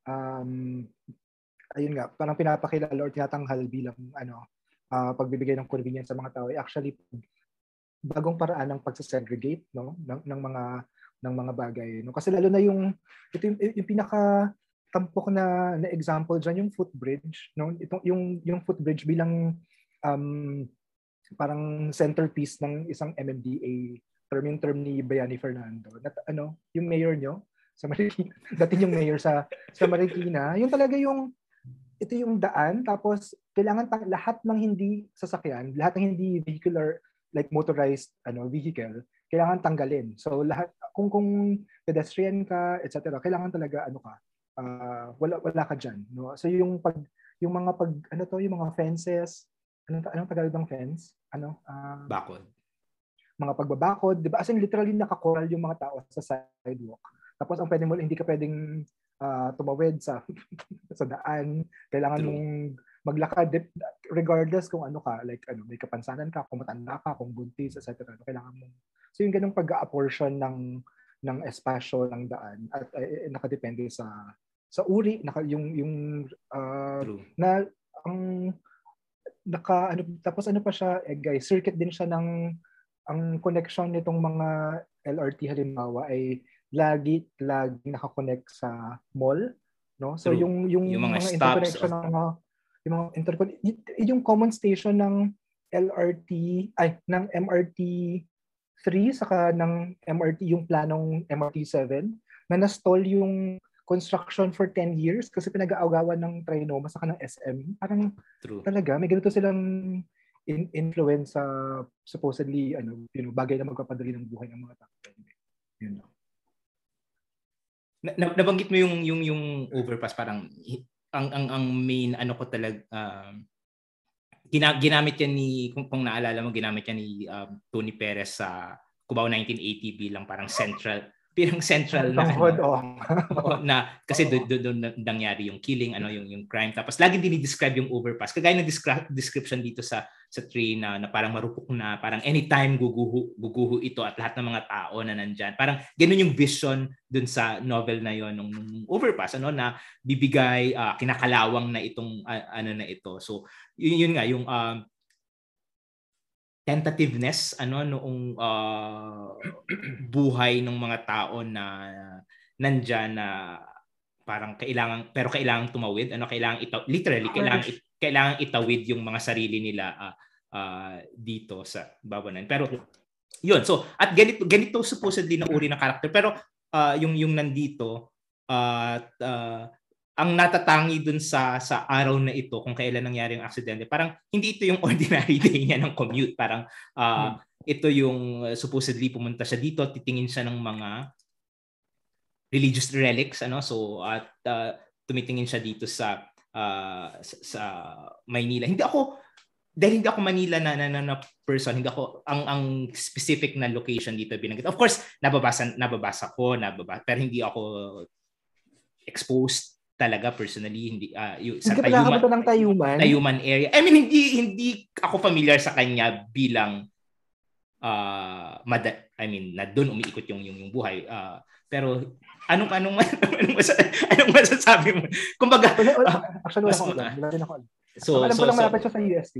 [SPEAKER 1] um, ayun nga, parang pinapakilala or tinatanghal bilang ano, uh, pagbibigay ng convenience sa mga tao ay actually bagong paraan ng pagsasegregate, no, ng, ng mga ng mga bagay, no, kasi lalo na yung ito yung, yung pinaka tampok na na example diyan yung footbridge, no, itong yung yung footbridge bilang um, parang centerpiece ng isang M M D A term, yung term ni Bayani Fernando na ano, yung mayor nyo sa Marikina, dati yung mayor sa sa Marikina, yung talaga yung ito yung daan, tapos kailangan tang, lahat ng hindi sasakyan, lahat ng hindi vehicular, like motorized ano vehicle, kailangan tanggalin. So lahat, kung kung pedestrian ka, et cetera, kailangan talaga ano ka, uh, wala wala ka diyan, no? So yung pag yung mga pag ano to, yung mga fences, anong anong Tagalog ng fence? Ano? Uh,
[SPEAKER 2] bakod.
[SPEAKER 1] Mga pagbabakod, 'di ba? As in literally nakakoral yung mga tao sa sidewalk. Tapos ang pwede mo, hindi ka pwedeng Uh, tumawid sa sa daan, kailangan True. mong maglakad regardless kung ano ka, like ano, may kapansanan ka, kung matanda ka, kung buntis, et cetera. Kailangan mong, so yung ganung pag-apportion ng ng espasyo ng daan at uh, nakadepende sa sa uri, naka, yung yung uh, na ang naka ano, tapos ano pa siya, eh, guys, circuit din siya ng ang connection nitong mga L R T halimbawa ay lagi lagi naka-connect sa mall, no? So True. yung yung, yung mga, mga interconnection ng mga yung mga intercon yung common station ng L R T ay ng M R T three saka ng M R T yung planong M R T seven na na-stall yung construction for ten years kasi pinag-aagawan ng Trinoma saka ng S M. Parang True. Talaga may ganito silang in- influence sa uh, supposedly ano, you know, bagay na magpapadali ng buhay ng mga tao. Yun know.
[SPEAKER 2] Na, nabanggit mo yung yung yung overpass, parang ang ang ang main ano ko talaga um, gina, ginamit yan ni kung, kung naalala mo ginamit yan ni um, Tony Perez sa Cubao nineteen eighty bilang parang central pirang central na
[SPEAKER 1] Tungkod,
[SPEAKER 2] ano,
[SPEAKER 1] oh.
[SPEAKER 2] Oo, na kasi doon do, do, do, nangyari yung killing, ano yung yung crime, tapos laging dinidescribe yung overpass kagaya ng descri- description dito sa sa train na, na parang marupok na, parang anytime guguho guguho ito at lahat ng mga tao na nandyan, parang ganoon yung vision dun sa novel na yon ng, ng overpass, ano, na bibigay uh, kinakalawang na itong uh, ano na ito. So yun, yun nga yung um, tentativeness ano noong uh, buhay ng mga tao na nandiyan na parang kailangan, pero kailangan tumawid, ano, kailangan itaw, literally kailangan it, kailangan itawid yung mga sarili nila uh, uh, dito sa Babanan. Pero yun, so at ganito ganito supposedly na uri ng character, pero uh, yung yung nandito at uh, uh, ang natatangi dun sa sa araw na ito kung kailan nangyari yung aksidente, parang hindi ito yung ordinary day niya ng commute, parang uh, hmm. ito yung uh, supposedly pumunta siya dito, titingin siya ng mga religious relics, ano, so at uh, tumitingin siya dito sa uh, sa, sa Maynila. Hindi ako dahil hindi ako Manila na, na, na, na person, hindi ako ang ang specific na location dito binanggit. Of course, nababasa nababasa ko, nababasa, pero hindi ako exposed talaga personally, hindi uh, yung sa
[SPEAKER 1] Tayuman, ng Tayuman
[SPEAKER 2] Tayuman area. I mean, hindi hindi ako familiar sa kanya bilang uh, mada, I mean, na doon umiikot yung yung, yung buhay. Uh, pero anong anong anong, mas, anong masasabi mo? Kumbaga,
[SPEAKER 1] uh, actually wala ko alam. Wala din ako alam. So, alam so, ko lang so, malapit siya sa U S T.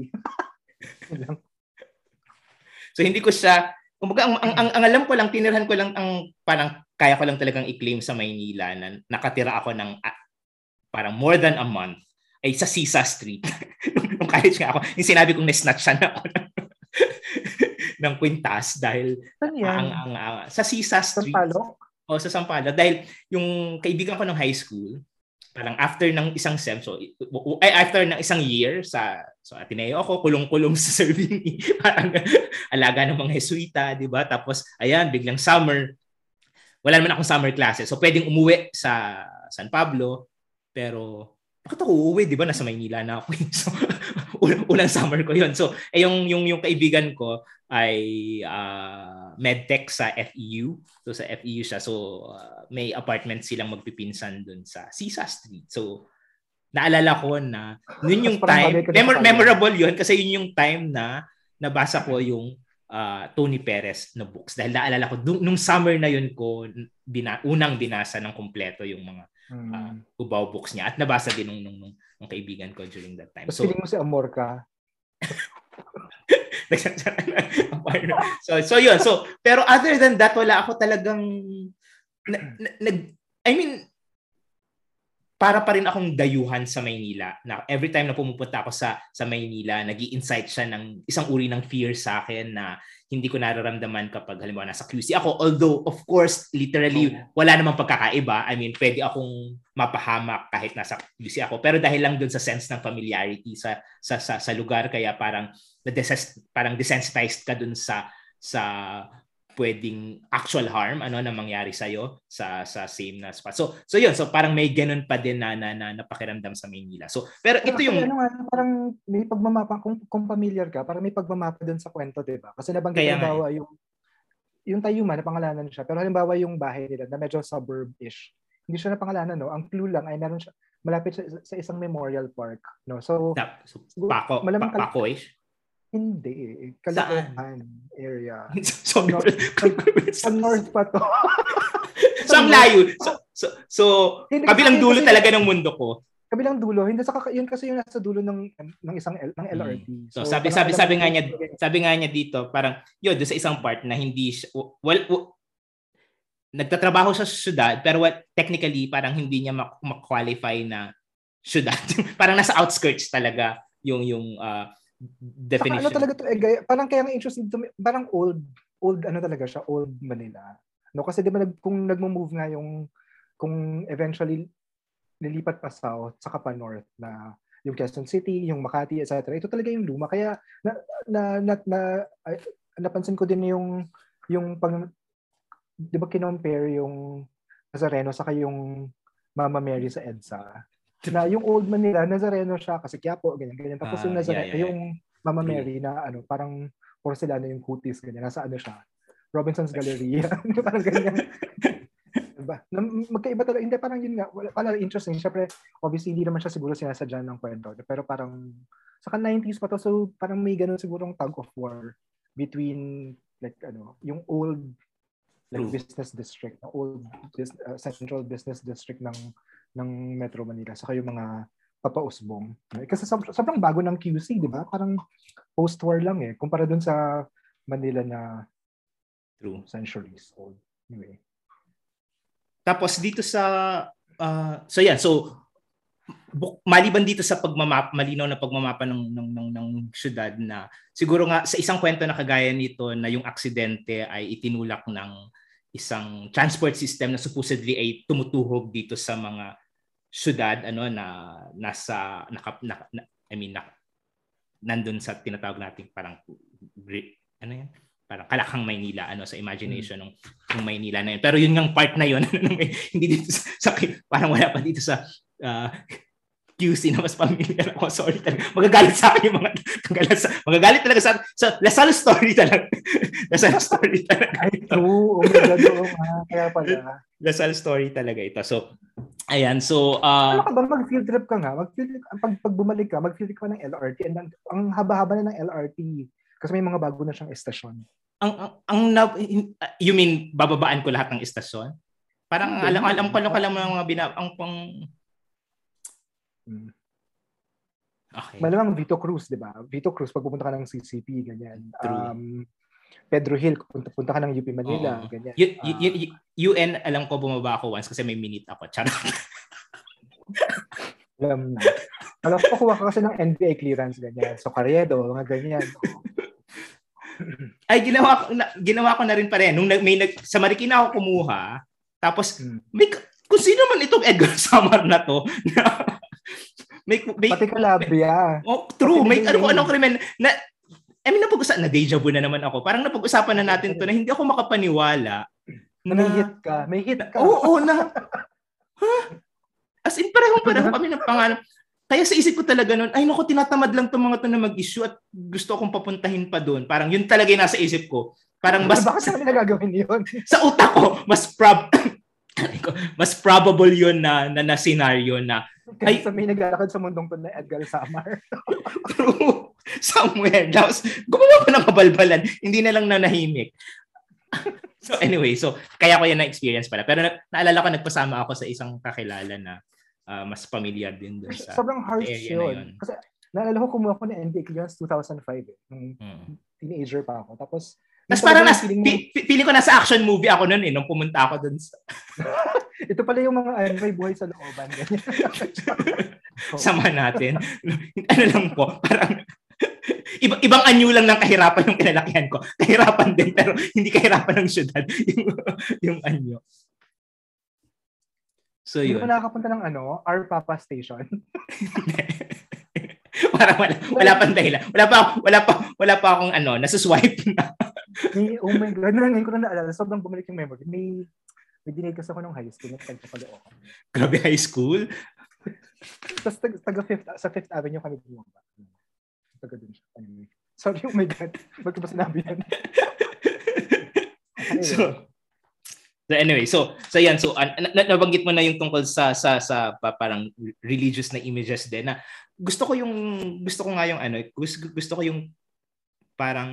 [SPEAKER 2] So hindi ko siya, kumbaga ang, ang, ang, ang alam ko lang, tinirhan ko lang ang parang kaya ko lang talagang i-claim sa Maynila na nakatira ako ng uh, parang more than a month ay sa Sisa Street. Nung college nga ako, yung sinabi kong na-snatchan ako ng, ng kwintas dahil ang, ang, ang, sa Sisa Street.
[SPEAKER 1] Sampaloc?
[SPEAKER 2] O sa Sampaloc. Dahil yung kaibigan ko ng high school, parang after ng isang sem, so ay after ng isang year sa so Ateneo ako, kulong-kulong sa serving, parang alaga ng mga Jesuita, di ba? Tapos ayan, biglang summer, wala naman akong summer classes, so pwedeng umuwi sa San Pablo. Pero bakit ako uuwi, di ba? Nasa Maynila na ako. So, ulang summer ko yon. So, eh, yung, yung, yung kaibigan ko ay uh, medtech sa F E U. So, sa F E U siya. So, uh, may apartment silang magpipinsan dun sa Sisa Street. So, naalala ko na yun yung time, memor- memorable yun kasi yun yung time na nabasa ko yung uh, Tony Perez na books. Dahil naalala ko, nung, nung summer na yun ko, bina, unang binasa ng kumpleto yung mga Uh, Cubao books niya at nabasa din nung, nung, nung, nung kaibigan ko during that time.
[SPEAKER 1] So, feeling mo si Amorca.
[SPEAKER 2] so, so yun. So, pero other than that, wala ako talagang na, na, na, I mean, para pa rin akong dayuhan sa Maynila. Na every time na pumupunta ako sa sa Maynila, nag-i-incite siya ng isang uri ng fear sa akin na hindi ko nararamdaman kapag halimbawa nasa Q C ako. Although, of course, literally, wala namang pagkakaiba. I mean, pwede akong mapahamak kahit nasa Q C ako. Pero dahil lang dun sa sense ng familiarity sa sa sa, sa lugar, kaya parang parang desensitized ka dun sa sa pwedeng actual harm ano na mangyari sa iyo sa sa same na spot. So so yun, so parang may ganun pa din na na, na napakiramdam sa Maynila. So pero ito yung
[SPEAKER 1] ano nga, parang may pagmamapa kung, kung familiar ka, parang may pagmamapa din sa kwento, 'di ba? Kasi nabanggit halimbawa yung yung Tayuman na pangalanan siya, pero halimbawa yung bahay nila na medyo suburb-ish. Hindi siya na pangalanan, no? Ang clue lang ay meron siya malapit siya sa isang memorial park, no? So,
[SPEAKER 2] so Paco, pa, Paco-ish?
[SPEAKER 1] Hindi. Caloocan area.
[SPEAKER 2] So,
[SPEAKER 1] north, sa north pa to.
[SPEAKER 2] So, ang layo. So, so, so kabilang dulo talaga ng mundo ko.
[SPEAKER 1] Kabilang dulo. Hindi sa yun kasi yung nasa dulo ng ng isang ng L R T.
[SPEAKER 2] So, so sabi sabi sabi nga niya sabi nga niya dito, parang yun doon sa isang part na hindi well, well nagtatrabaho sa syudad pero what, technically parang hindi niya ma-qualify na syudad. Parang nasa outskirts talaga yung yung uh, definition.
[SPEAKER 1] Saka ano talaga to eh, parang kaya nga interesting to, parang old old ano talaga siya, old Manila. No, kasi di ba nag, kung nagmo-move nga yung kung eventually lilipat pa south saka pa north na yung Quezon City, yung Makati, et cetera. Ito talaga yung luma. Kaya na na na, na ay, napansin ko din yung yung pag di ba kinompare yung Nazareno saka yung Mama Mary sa EDSA. Na yung old Manila, Nazareno siya kasi Quiapo, ganyan, ganyan. Tapos uh, yung Nazareno, yeah, yeah, yeah. yung Mama Mary na ano, parang porcelana yung kutis, ganyan. Nasa ano siya, Robinson's Galleria. Parang ganyan. Diba? Magkaiba talaga. Hindi, parang yun nga. Wala, interesting. Siyempre, obviously, hindi naman siya siguro sinasadya ng kwento. Pero parang, saka nineties pa to, so parang may ganun sigurong tug of war between, like, ano, yung old like True. business district, the old uh, central business district ng ng Metro Manila, saka yung mga papausbong. Kasi sobrang, sobrang bago ng Q C, di ba? Parang post-war lang eh, kumpara dun sa Manila na
[SPEAKER 2] True.
[SPEAKER 1] centuries old. Anyway.
[SPEAKER 2] Tapos dito sa, uh, so yan, so maliban dito sa pagmamap, malinaw na pagmamapa ng, ng, ng, ng syudad na siguro nga sa isang kwento na kagaya nito na yung aksidente ay itinulak ng isang transport system na supposedly ay tumutuhog dito sa mga syudad ano na nasa naka, na, na, I mean na, nandun sa tinatawag nating parang ano yan parang Kalakhang Maynila ano sa imagination ng hmm. ng Maynila na yun. Pero yun ngang part na yun hindi dito sa, sa parang wala pa dito sa uh, Q C na mas familiar ako. Sorry talaga. Magagalit sa akin yung mga magagalit, magagalit talaga sa, sa Lasal story talaga. Lasal story talaga.
[SPEAKER 1] Ay, true. Oh my God. Oh, kaya pala.
[SPEAKER 2] Lasal story talaga ito. So, ayan. So, uh,
[SPEAKER 1] ano ka ba? Mag-field trip ka nga. Mag-field trip, pag, pag bumalik ka, mag-field trip ka ng L R T. And then, ang haba-haba na ng L R T. Kasi may mga bago na siyang estasyon.
[SPEAKER 2] Ang, ang, ang you mean, bababaan ko lahat ng estasyon? Parang, okay, alam, alam ko lang alam mo ng mga binab... Ang pang...
[SPEAKER 1] Hmm.
[SPEAKER 2] Okay.
[SPEAKER 1] Malamang Vito Cruz, di ba? Vito Cruz, pag pupunta ka ng C C P, ganyan.
[SPEAKER 2] True.
[SPEAKER 1] Um, Pedro Hill, punta, punta ka ng U P Manila, oh. ganyan.
[SPEAKER 2] Y- y- y- y- U N, alam ko bumaba ako once kasi may minute ako. Charot.
[SPEAKER 1] Alam na. Alam ko, kuha ka kasi ng N B A clearance, ganyan. So, Carriedo, mga ganyan.
[SPEAKER 2] Ay, ginawa ko na, ginawa ko na rin pa rin. Nung may nag, sa Marikina ako kumuha, tapos, hmm. may, kung sino man itong Edgar Samar na to, na, may, may,
[SPEAKER 1] pati Calabria.
[SPEAKER 2] Oh, true. Pati may ano anong krimen na I mean napag-usapan na deja vu na naman ako. Parang napag-usapan na natin to na hindi ako makapaniwala
[SPEAKER 1] na, na may hit ka. May hit ka.
[SPEAKER 2] Oo, oh, oh, na. Huh? As in parehong pareho kami ng pangalan. Kaya sa isip ko talaga noon, ay naku, tinatamad lang tong mga to na mag-issue at gusto akong papuntahin pa doon. Parang yun talaga yung nasa isip ko. Parang mas
[SPEAKER 1] bakit namin nagagawin yun?
[SPEAKER 2] Sa utak ko, mas prob mas probable yun na na, na scenario na
[SPEAKER 1] kasi ay, may naglalakad sa mundong to na Edgar Samar.
[SPEAKER 2] True. Somewhere. Tapos, gumawa pa ng kabalbalan. Hindi na lang nanahimik. So anyway, so kaya ko yan na-experience pala. Pero na, naalala ko, nagpasama ako sa isang kakilala na uh, mas familiar din doon sa
[SPEAKER 1] sobrang harsh yun. yun. Kasi naalala ko, kumuha ko ng N B A clearance two thousand five eh. Nung hmm. teenager pa ako. Tapos,
[SPEAKER 2] Tapos parang nas, feeling, mo, feeling ko nasa action movie ako noon eh, nung pumunta ako doon sa...
[SPEAKER 1] Ito pala yung mga ano, may buhay sa looban.
[SPEAKER 2] Sama natin. Ano lang po, parang iba, ibang anyo lang ng kahirapan yung kinalakihan ko. Kahirapan din, pero hindi kahirapan ng syudad. yung, yung anyo. So
[SPEAKER 1] hindi
[SPEAKER 2] yun.
[SPEAKER 1] Hindi ko nakakapunta ng ano, R Papa Station.
[SPEAKER 2] Parang wala, wala pang dahilan. Wala pa, wala pa, wala pa akong ano, nasuswipe na.
[SPEAKER 1] May, oh my God, ngayon ko na naalala. Sobrang bumalik yung memory. May May dinate kasi ako nung high school. Nagtagpapalookan.
[SPEAKER 2] Grabe high school?
[SPEAKER 1] Tapos taga, taga fifth, sa Fifth Avenue kami bumaba. Taga dun siya. Anyway. Sorry, oh my God. Ba't ko ba sinabi yan?
[SPEAKER 2] Anyway. So, so anyway, so so yan, so uh, nabanggit mo na yung tungkol sa sa sa pa, parang religious na images din na gusto ko yung gusto ko nga yung ano, gusto, gusto ko yung parang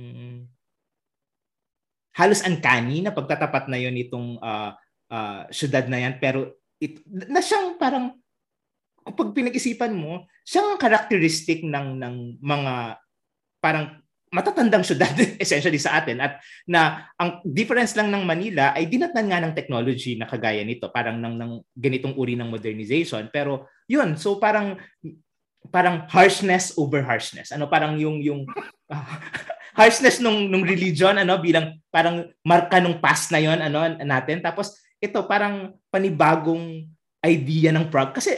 [SPEAKER 2] halos uncanny na pagtatapat na yon itong uh, uh, syudad na yan, pero it, na siyang parang kung pinag-isipan mo, siyang characteristic ng ng mga parang matatandang syudad essentially sa atin, at na ang difference lang ng Manila ay dinatnan nga ng technology na kagaya nito, parang ng, ng ganitong uri ng modernization, pero yun, so parang parang harshness over harshness, ano parang yung yung uh, harshness nung nung religion ano bilang parang marka nung past na yon ano natin, tapos ito parang panibagong idea ng Prague kasi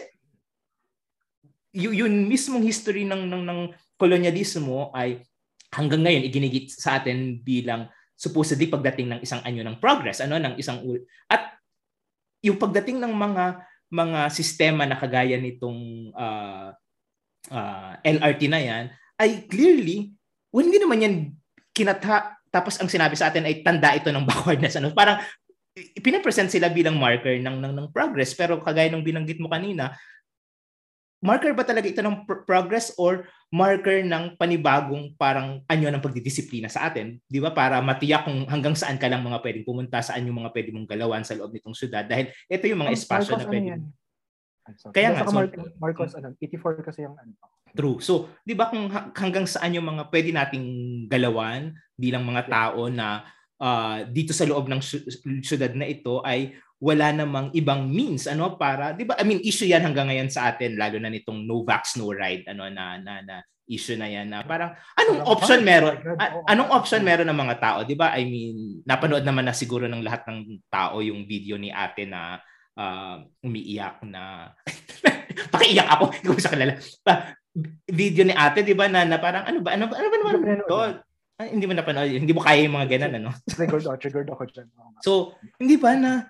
[SPEAKER 2] y- yun mismong history ng ng ng kolonyalismo ay hanggang ngayon iginigit sa atin bilang supposedly pagdating ng isang anyo ng progress ano ng isang at yung pagdating ng mga mga sistema na kagaya nitong uh, uh, L R T na yan ay clearly well, hindi naman yan kinatha, tapos ang sinabi sa atin ay tanda ito ng backwardness. Ano? Parang ipinapresent sila bilang marker ng, ng, ng progress. Pero kagaya ng binanggit mo kanina, marker ba talaga ito ng pr- progress or marker ng panibagong parang anyo ng pagdidisiplina sa atin? Di ba? Para matiyak kung hanggang saan ka lang mga pwedeng pumunta, saan yung mga pwede mong galawan sa loob nitong syudad. Dahil ito yung mga
[SPEAKER 1] Um,
[SPEAKER 2] espasyo
[SPEAKER 1] Marcos,
[SPEAKER 2] na
[SPEAKER 1] ano
[SPEAKER 2] pwede.
[SPEAKER 1] yan? I'm sorry.
[SPEAKER 2] Kaya
[SPEAKER 1] Nasa
[SPEAKER 2] nga,
[SPEAKER 1] ka
[SPEAKER 2] so,
[SPEAKER 1] Mar- Marcos, ano, eighty-four kasi yung ano.
[SPEAKER 2] True. So, di ba kung ha- hanggang saan yung mga pwede nating galawan bilang mga tao na uh, dito sa loob ng sy- syudad na ito ay wala namang ibang means ano para, di ba? I mean, issue yan hanggang ngayon sa atin, lalo na nitong no vax no ride ano na na, na issue na yan na parang anong
[SPEAKER 1] Parang
[SPEAKER 2] option
[SPEAKER 1] hard,
[SPEAKER 2] meron
[SPEAKER 1] hard,
[SPEAKER 2] a-
[SPEAKER 1] oo.
[SPEAKER 2] anong option meron ng mga tao, di ba? I mean, napanood naman na siguro ng lahat ng tao yung video ni ate na uh, umiiyak na pakiiyak ako kung sa kanila. Pa, video ni ate, di ba, na, na parang ano ba ano ba ano ba naman to? Ah, hindi mo napanood, hindi mo kaya yung mga ganun ano.
[SPEAKER 1] Triggered ako, triggered ako dyan.
[SPEAKER 2] So, hindi ba na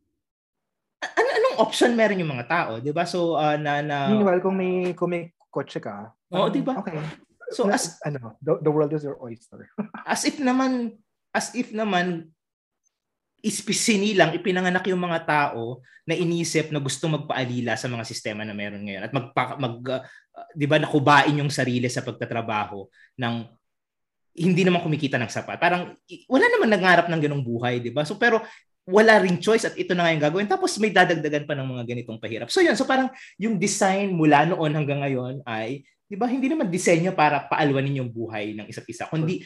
[SPEAKER 2] ano anong option meron yung mga tao, 'di ba? So uh, na na
[SPEAKER 1] meanwhile kung may kung may kotse ka,
[SPEAKER 2] oo, 'di ba?
[SPEAKER 1] Okay.
[SPEAKER 2] So
[SPEAKER 1] na,
[SPEAKER 2] as
[SPEAKER 1] ano, the, the world is your oyster.
[SPEAKER 2] as if naman as if naman ispisini lang ipinanganak yung mga tao na inisip na gusto magpaalila sa mga sistema na meron ngayon at mag mag uh, 'di ba nakubain yung sarili sa pagtatrabaho ng hindi naman kumikita ng sapat. Parang wala naman nangarap ng ganung buhay, 'di ba? So pero wala ring choice at ito na nga yung gagawin. Tapos may dadagdagan pa ng mga ganitong pahirap. So yun, so parang yung design mula noon hanggang ngayon ay, di ba, hindi naman disenyo para paalwanin yung buhay ng isa't isa, kundi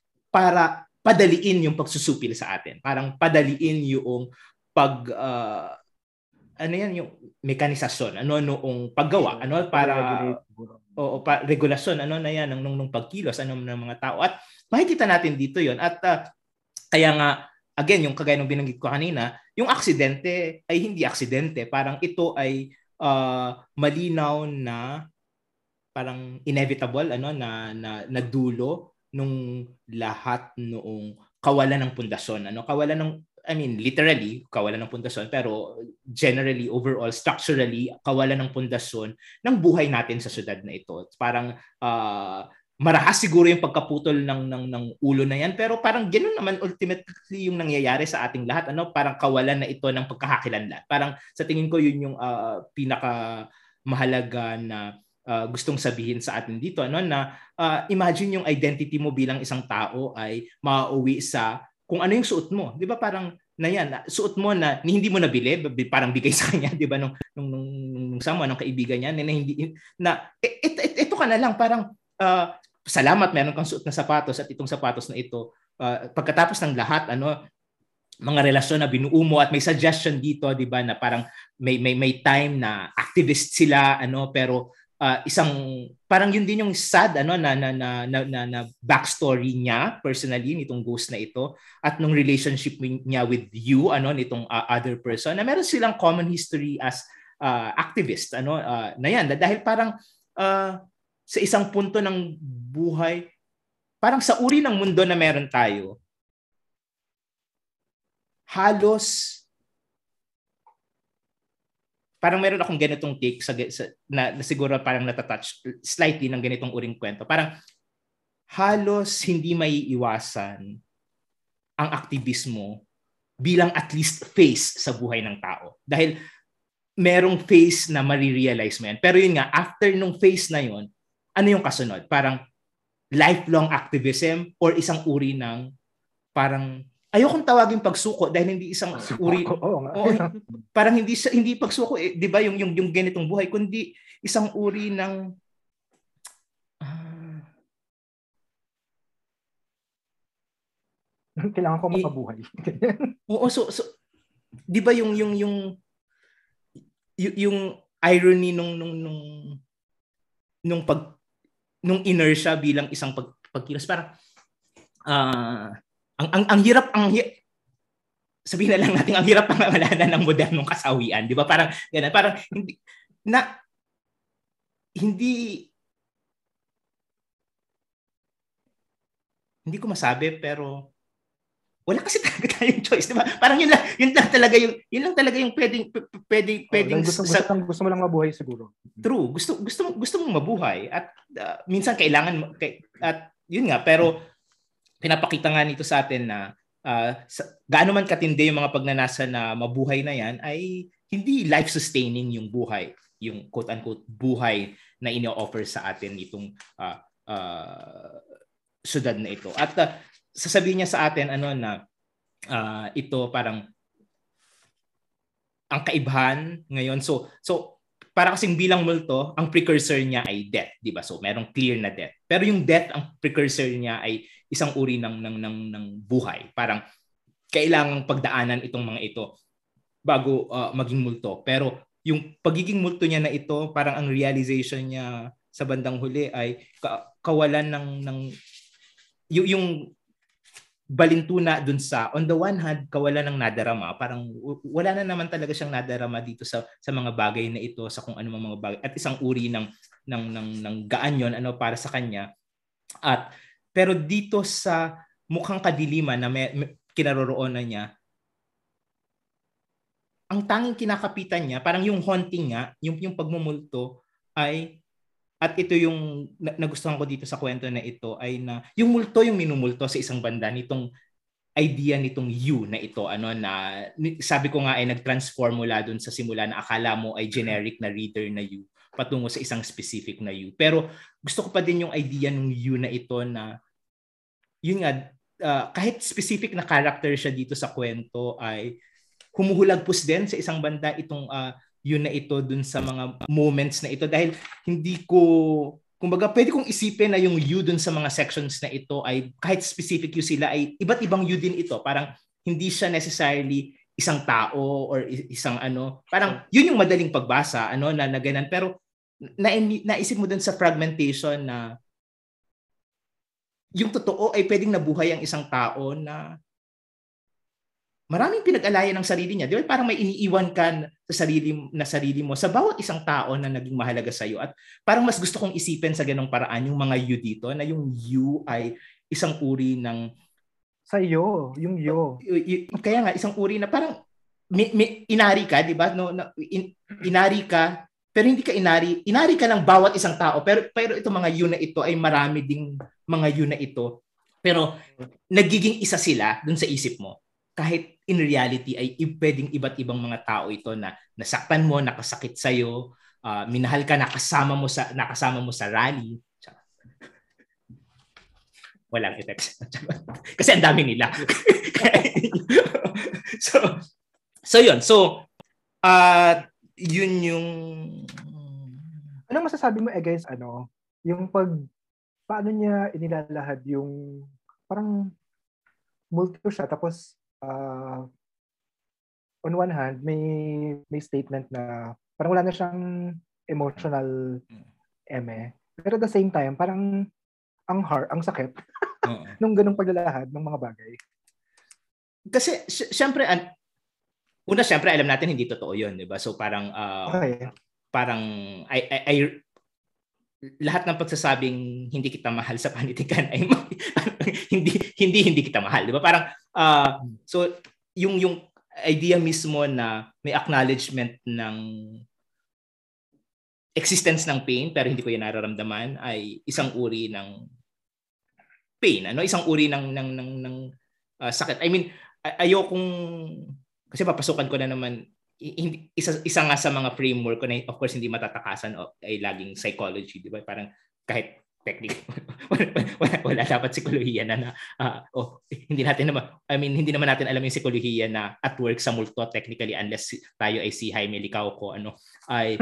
[SPEAKER 2] para padaliin yung pagsusupil sa atin. Parang padaliin yung pag, uh, ano yan, yung mekanisasyon, ano, noong paggawa, ano, para, o, pa, regulasyon, ano na yan, nung, nung pagkilos, ano ng mga tao. At makikita natin dito yon. At uh, kaya nga, again, yung kagaya ng binanggit ko kanina, yung aksidente ay hindi aksidente. Parang ito ay uh, malinaw na parang inevitable ano na na, na dulo nung lahat noong kawalan ng pundasyon. Ano, kawalan ng I mean literally kawalan ng pundasyon, pero generally overall structurally kawalan ng pundasyon ng buhay natin sa syudad na ito. Parang uh, marahas siguro yung pagkaputol ng ng ng ulo na yan, pero parang ganoon naman ultimately yung nangyayari sa ating lahat, ano, parang kawalan na ito ng pagkakakilanlan. Parang sa tingin ko yun yung uh, pinaka mahalaga na uh, gustong sabihin sa atin dito, ano, na uh, imagine yung identity mo bilang isang tao ay mauwi sa kung ano yung suot mo, 'di ba? Parang na yan, suot mo na hindi mo nabili, parang bigay sa kanya, 'di ba, nung nung nung, nung someone, ng kaibigan niya, na hindi na ito, ito, ito ka na lang, parang uh, salamat meron kang suot na sapatos at itong sapatos na ito uh, pagkatapos ng lahat, ano, mga relasyon na binuo mo at may suggestion dito, 'di ba, na parang may may may time na activist sila, ano, pero uh, isang parang yun din yung sad, ano, na na na na, na, na backstory niya personally nitong ghost na ito at nung relationship niya with you, ano, nitong uh, other person, na meron silang common history as uh, activist, ano, uh, na yan dahil parang uh, sa isang punto ng buhay, parang sa uri ng mundo na meron tayo, halos parang meron akong ganitong take sa, sa na, na siguro parang natatouch slightly ng ganitong uring kwento. Parang halos hindi maiiwasan ang aktivismo bilang at least face sa buhay ng tao. Dahil merong face na marirealize mo yan. Pero yun nga, after nung face na yun, ano yung kasunod? Parang lifelong activism or isang uri ng parang ayokong tawagin pagsuko dahil hindi isang uri
[SPEAKER 1] Oo nga.
[SPEAKER 2] oh, parang hindi hindi pagsuko, eh, 'di ba, yung yung yung ganitong buhay, kundi isang uri ng uh,
[SPEAKER 1] kailangan ko makabuhay.
[SPEAKER 2] Oo, so so 'di ba yung yung yung yung irony nung nung nung nung pag nung inertia bilang isang pag, pagkilos, parang uh, ang ang ang hirap ang sabihin na lang natin ang hirap pangangalanan ng modernong kasawian, 'di ba? Parang ganun, parang hindi na hindi hindi ko masabi, pero wala kasi talaga tayong choice, 'di ba? Parang yun lang, yun lang talaga yung yun lang talaga yung pwedeng pwedeng pwedeng
[SPEAKER 1] oh, gusto, sa, gusto, gusto mo lang mabuhay siguro.
[SPEAKER 2] True, gusto gusto gusto mong mabuhay at uh, minsan kailangan at yun nga, pero pinapakita nga nito sa atin na uh, sa, gaano man katindi yung mga pagnanasa na mabuhay na yan, ay hindi life-sustaining yung buhay, yung quote-unquote buhay na ino-offer sa atin itong uh, uh, syudad na ito. At uh, sasabihin niya sa atin ano na uh, ito parang ang kaibahan ngayon. So, so para kasing bilang multo, ang precursor niya ay death, di ba? So, merong clear na death. Pero yung death, ang precursor niya ay isang uri ng ng ng ng buhay. Parang kailangang pagdaanan itong mga ito bago uh, maging multo. Pero yung pagiging multo niya na ito, parang ang realization niya sa bandang huli ay ka- kawalan ng ng y- yung balintuna dun sa, on the one hand, kawalan ng nadarama. Parang wala na naman talaga siyang nadarama dito sa sa mga bagay na ito, sa kung ano mga bagay. At isang uri ng ng ng ng gaan yon ano para sa kanya. At pero dito sa mukhang kadiliman na may, may kinaroroonan niya, ang tanging kinakapitan niya, parang yung haunting nga, yung yung pagmumulto ay, at ito yung nagustuhan ko dito sa kwento na ito, ay na yung multo yung minumulto sa isang banda nitong idea nitong you na ito, ano na sabi ko nga ay nag-transform mula dun sa simula na akala mo ay generic na reader na you patungo sa isang specific na you. Pero gusto ko pa din yung idea ng you na ito na yun nga, uh, kahit specific na character siya dito sa kwento ay humuhulagpos din sa isang banda itong uh, yun na ito dun sa mga moments na ito, dahil hindi ko, kumbaga pwede kong isipin na yung you dun sa mga sections na ito ay kahit specific you sila ay iba't ibang you din ito. Parang hindi siya necessarily isang tao or isang ano, parang yun yung madaling pagbasa ano na, na ganun. Pero na, naisip mo dun sa fragmentation na yung totoo ay pwedeng nabuhay ang isang tao na maraming pinag-alayan ng sarili niya. Di ba? Parang may iniiwan ka sa sarili, na sarili mo sa bawat isang tao na naging mahalaga sa iyo. At parang mas gusto kong isipin sa ganong paraan yung mga you dito, na yung you ay isang uri ng...
[SPEAKER 1] Sa iyo, yung you.
[SPEAKER 2] Kaya nga, isang uri na parang may, may, inari ka, di ba? No, no, in, inari ka, pero hindi ka inari. Inari ka ng bawat isang tao. Pero, pero itong mga you na ito ay marami ding mga you na ito. Pero nagiging isa sila dun sa isip mo. Kahit in reality ay pwedeng iba't ibang mga tao ito na nasaktan mo, nakasakit sa iyo, uh, minahal ka, nakasama mo sa nakasama mo sa rally. Walang effects. Kasi ang dami nila. so so yun. So uh, yun yung
[SPEAKER 1] anong masasabi mo eh guys, ano, yung pag paano niya inilalahad yung parang multo siya tapos Uh, on one hand, may may statement na parang wala na siyang emotional eme. Pero at the same time, parang ang hard, ang sakit uh-huh. nung ganung paglalahad ng mga bagay.
[SPEAKER 2] Kasi sy- syempre an- una syempre alam natin hindi totoo 'yon, 'di ba? So parang uh, okay. parang I, I, I lahat ng pagsasabing hindi kita mahal sa panitikan ay hindi hindi hindi kita mahal, 'di ba? Parang uh, so yung yung idea mismo na may acknowledgement ng existence ng pain pero hindi ko 'yan nararamdaman ay isang uri ng pain, ano? Isang uri ng ng ng, ng uh, sakit. I mean, ay- ayokong kasi papasukan ko na naman hindi, isa isa nga sa mga framework ko na of course hindi matatakasan o ay laging psychology, di ba? Parang kahit technique wala, wala, wala dapat psikolohiya na na uh, oh, hindi natin naman I mean hindi naman natin alam yung psikolohiya na at work sa multo technically unless tayo ay si Jaime Licao ko ano ay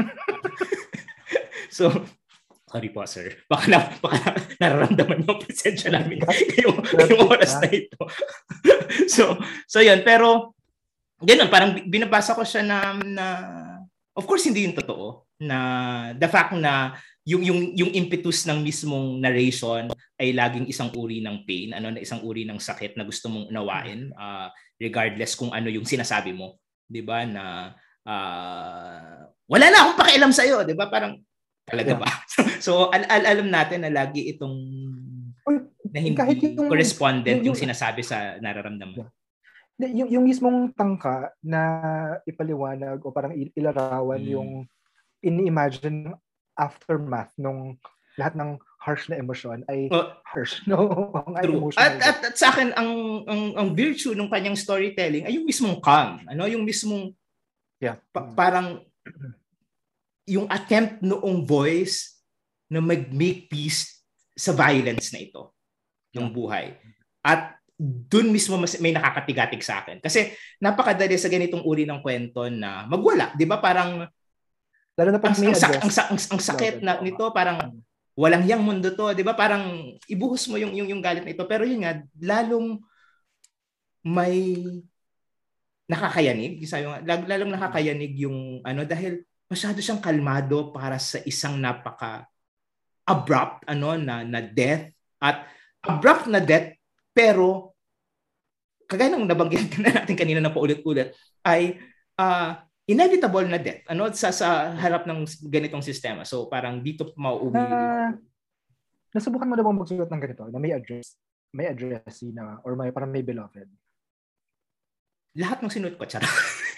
[SPEAKER 2] so sorry po sir baka na baka na, nararamdaman mo presensya namin yung, yung oras na ito so so yun pero ganun, parang binabasa ko siya na, na of course hindi yung totoo na the fact na yung yung yung impetus ng mismong narration ay laging isang uri ng pain, ano na isang uri ng sakit na gusto mong unawain uh, regardless kung ano yung sinasabi mo, 'di ba? Na uh, wala na akong pakialam sa iyo, 'di ba? Parang talaga yeah. ba? so al- al- alam natin na lagi itong na hindi kahit yung, correspondent yung, yung, yung sinasabi sa nararamdaman. Yeah.
[SPEAKER 1] Yung, yung mismong tangka na ipaliwanag o parang ilarawan mm. yung ini-imagine aftermath nung lahat ng harsh na emosyon ay
[SPEAKER 2] oh,
[SPEAKER 1] harsh, no? Ay
[SPEAKER 2] true. At, at, at sa akin, ang, ang, ang virtue ng kanyang storytelling ay yung mismong calm. Ano? Yung mismong
[SPEAKER 1] yeah.
[SPEAKER 2] pa, parang yung attempt noong voice na mag-make peace sa violence na ito ng buhay. At dun mismo mas, may nakakatigatig sa akin. Kasi napakadali sa ganitong uri ng kwento na magwala. Di ba parang
[SPEAKER 1] lalo na pag
[SPEAKER 2] ang, ang, ang, ang, ang, ang sakit na nito, parang walang yang mundo to. Di ba parang ibuhos mo yung, yung, yung galit na ito. Pero yun nga, lalong may nakakayanig. Lalong nakakayanig yung ano dahil masyado siyang kalmado para sa isang napaka abrupt ano na na death at abrupt na death pero kagaya ng nabanggit na natin kanina na paulit-ulit ay uh, inevitable na death ano sa sa harap ng ganitong sistema. So parang dito mauuwi.
[SPEAKER 1] Uh, nasubukan mo na bang magsulat ng ganito na may address, may addressee na or may parang may beloved?
[SPEAKER 2] Lahat ng sinuot ko, charot.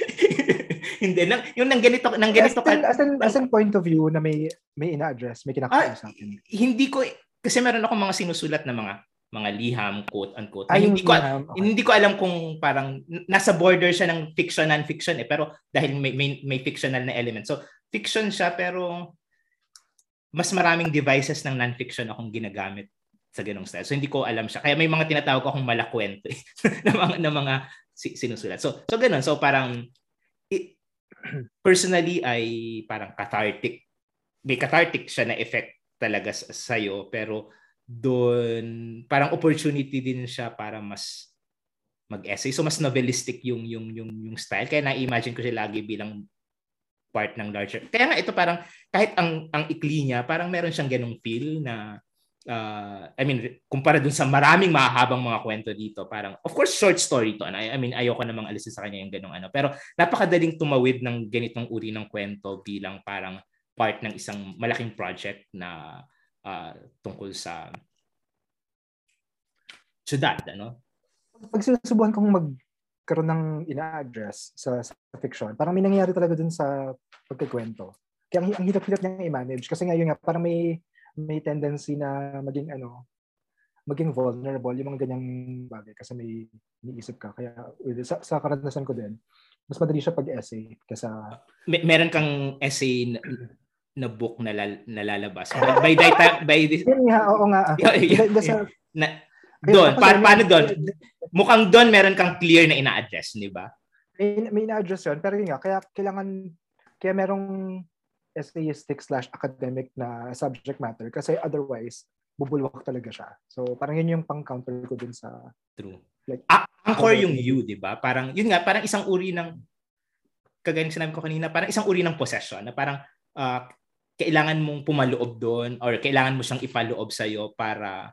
[SPEAKER 2] Hindi nang yung nang ganito nang ganito
[SPEAKER 1] as in, as in, as in point of view na may may ina-address, may kinakausapin.
[SPEAKER 2] Ah, hindi ko kasi meron akong mga sinusulat na mga mga liham quote unquote.
[SPEAKER 1] Ay,
[SPEAKER 2] hindi ko
[SPEAKER 1] liham, okay.
[SPEAKER 2] Hindi ko alam kung parang nasa border siya ng fiction non-fiction eh pero dahil may may, may fictional na element. So fiction siya pero mas maraming devices ng non-fiction akong ginagamit sa ganung style. So hindi ko alam siya. Kaya may mga tinatawag ko akong malakwento eh, na mga na mga sinusulat. So so ganoon. So parang it, personally ay parang cathartic. May cathartic siya na effect talaga sa iyo pero doon parang opportunity din siya para mas mag-essay. So mas novelistic yung yung yung yung style. Kaya na-imagine ko siya lagi bilang part ng larger. Kaya nga ito parang kahit ang ang ikli niya, parang meron siyang ganung feel na uh, I mean kumpara dun sa maraming mahahabang mga kwento dito, parang of course short story to. I, I mean ayoko namang alisin sa kanya yung ganung ano, pero napakadaling tumawid ng ganitong uri ng kwento bilang parang part ng isang malaking project na uh, tungkol sa syudad, ano?
[SPEAKER 1] Pag sinusubukan kong magkaroon ng ina-address sa, sa fiction, parang may nangyayari talaga dun sa pagkikwento. Kaya ang, ang hirap-hirap niyang i-manage kasi ngayon nga parang may may tendency na maging ano, maging vulnerable yung mga ganyang bagay kasi may iniisip ka. Kaya sa, sa karanasan ko din, mas madali siya pag-essay kasi
[SPEAKER 2] May, meron kang essay na, na book na, lal, na lalabas. By, by, that, by this...
[SPEAKER 1] Yun nga, oo nga.
[SPEAKER 2] Yeah, yeah, sa, na, doon, pa, paano doon? Mukhang doon meron kang clear na ina-address, di ba?
[SPEAKER 1] May, may ina-address yun, pero yun nga, kaya kailangan, kaya merong essayistic slash academic na subject matter kasi otherwise, bubulwak talaga siya. So, parang yun yung pang-counter ko dun sa...
[SPEAKER 2] True.
[SPEAKER 1] Like,
[SPEAKER 2] ah, anchor yung you, di ba? Parang, yun nga, parang isang uri ng, kagaya ng sinabi ko kanina, parang isang uri ng possession na parang uh, kailangan mong pumaloob doon or kailangan mo siyang ipaloob sa'yo para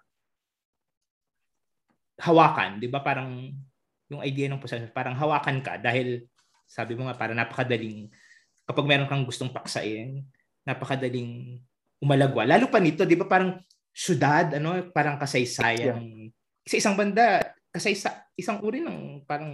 [SPEAKER 2] hawakan, di ba? Parang yung idea ng possession, parang hawakan ka dahil sabi mo nga, parang napakadaling, kapag meron kang gustong paksain, napakadaling umalagwa. Lalo pa nito, di ba? Parang syudad, ano, parang kasaysayan. Yeah. Sa isang banda, kasaysa, isang uri ng parang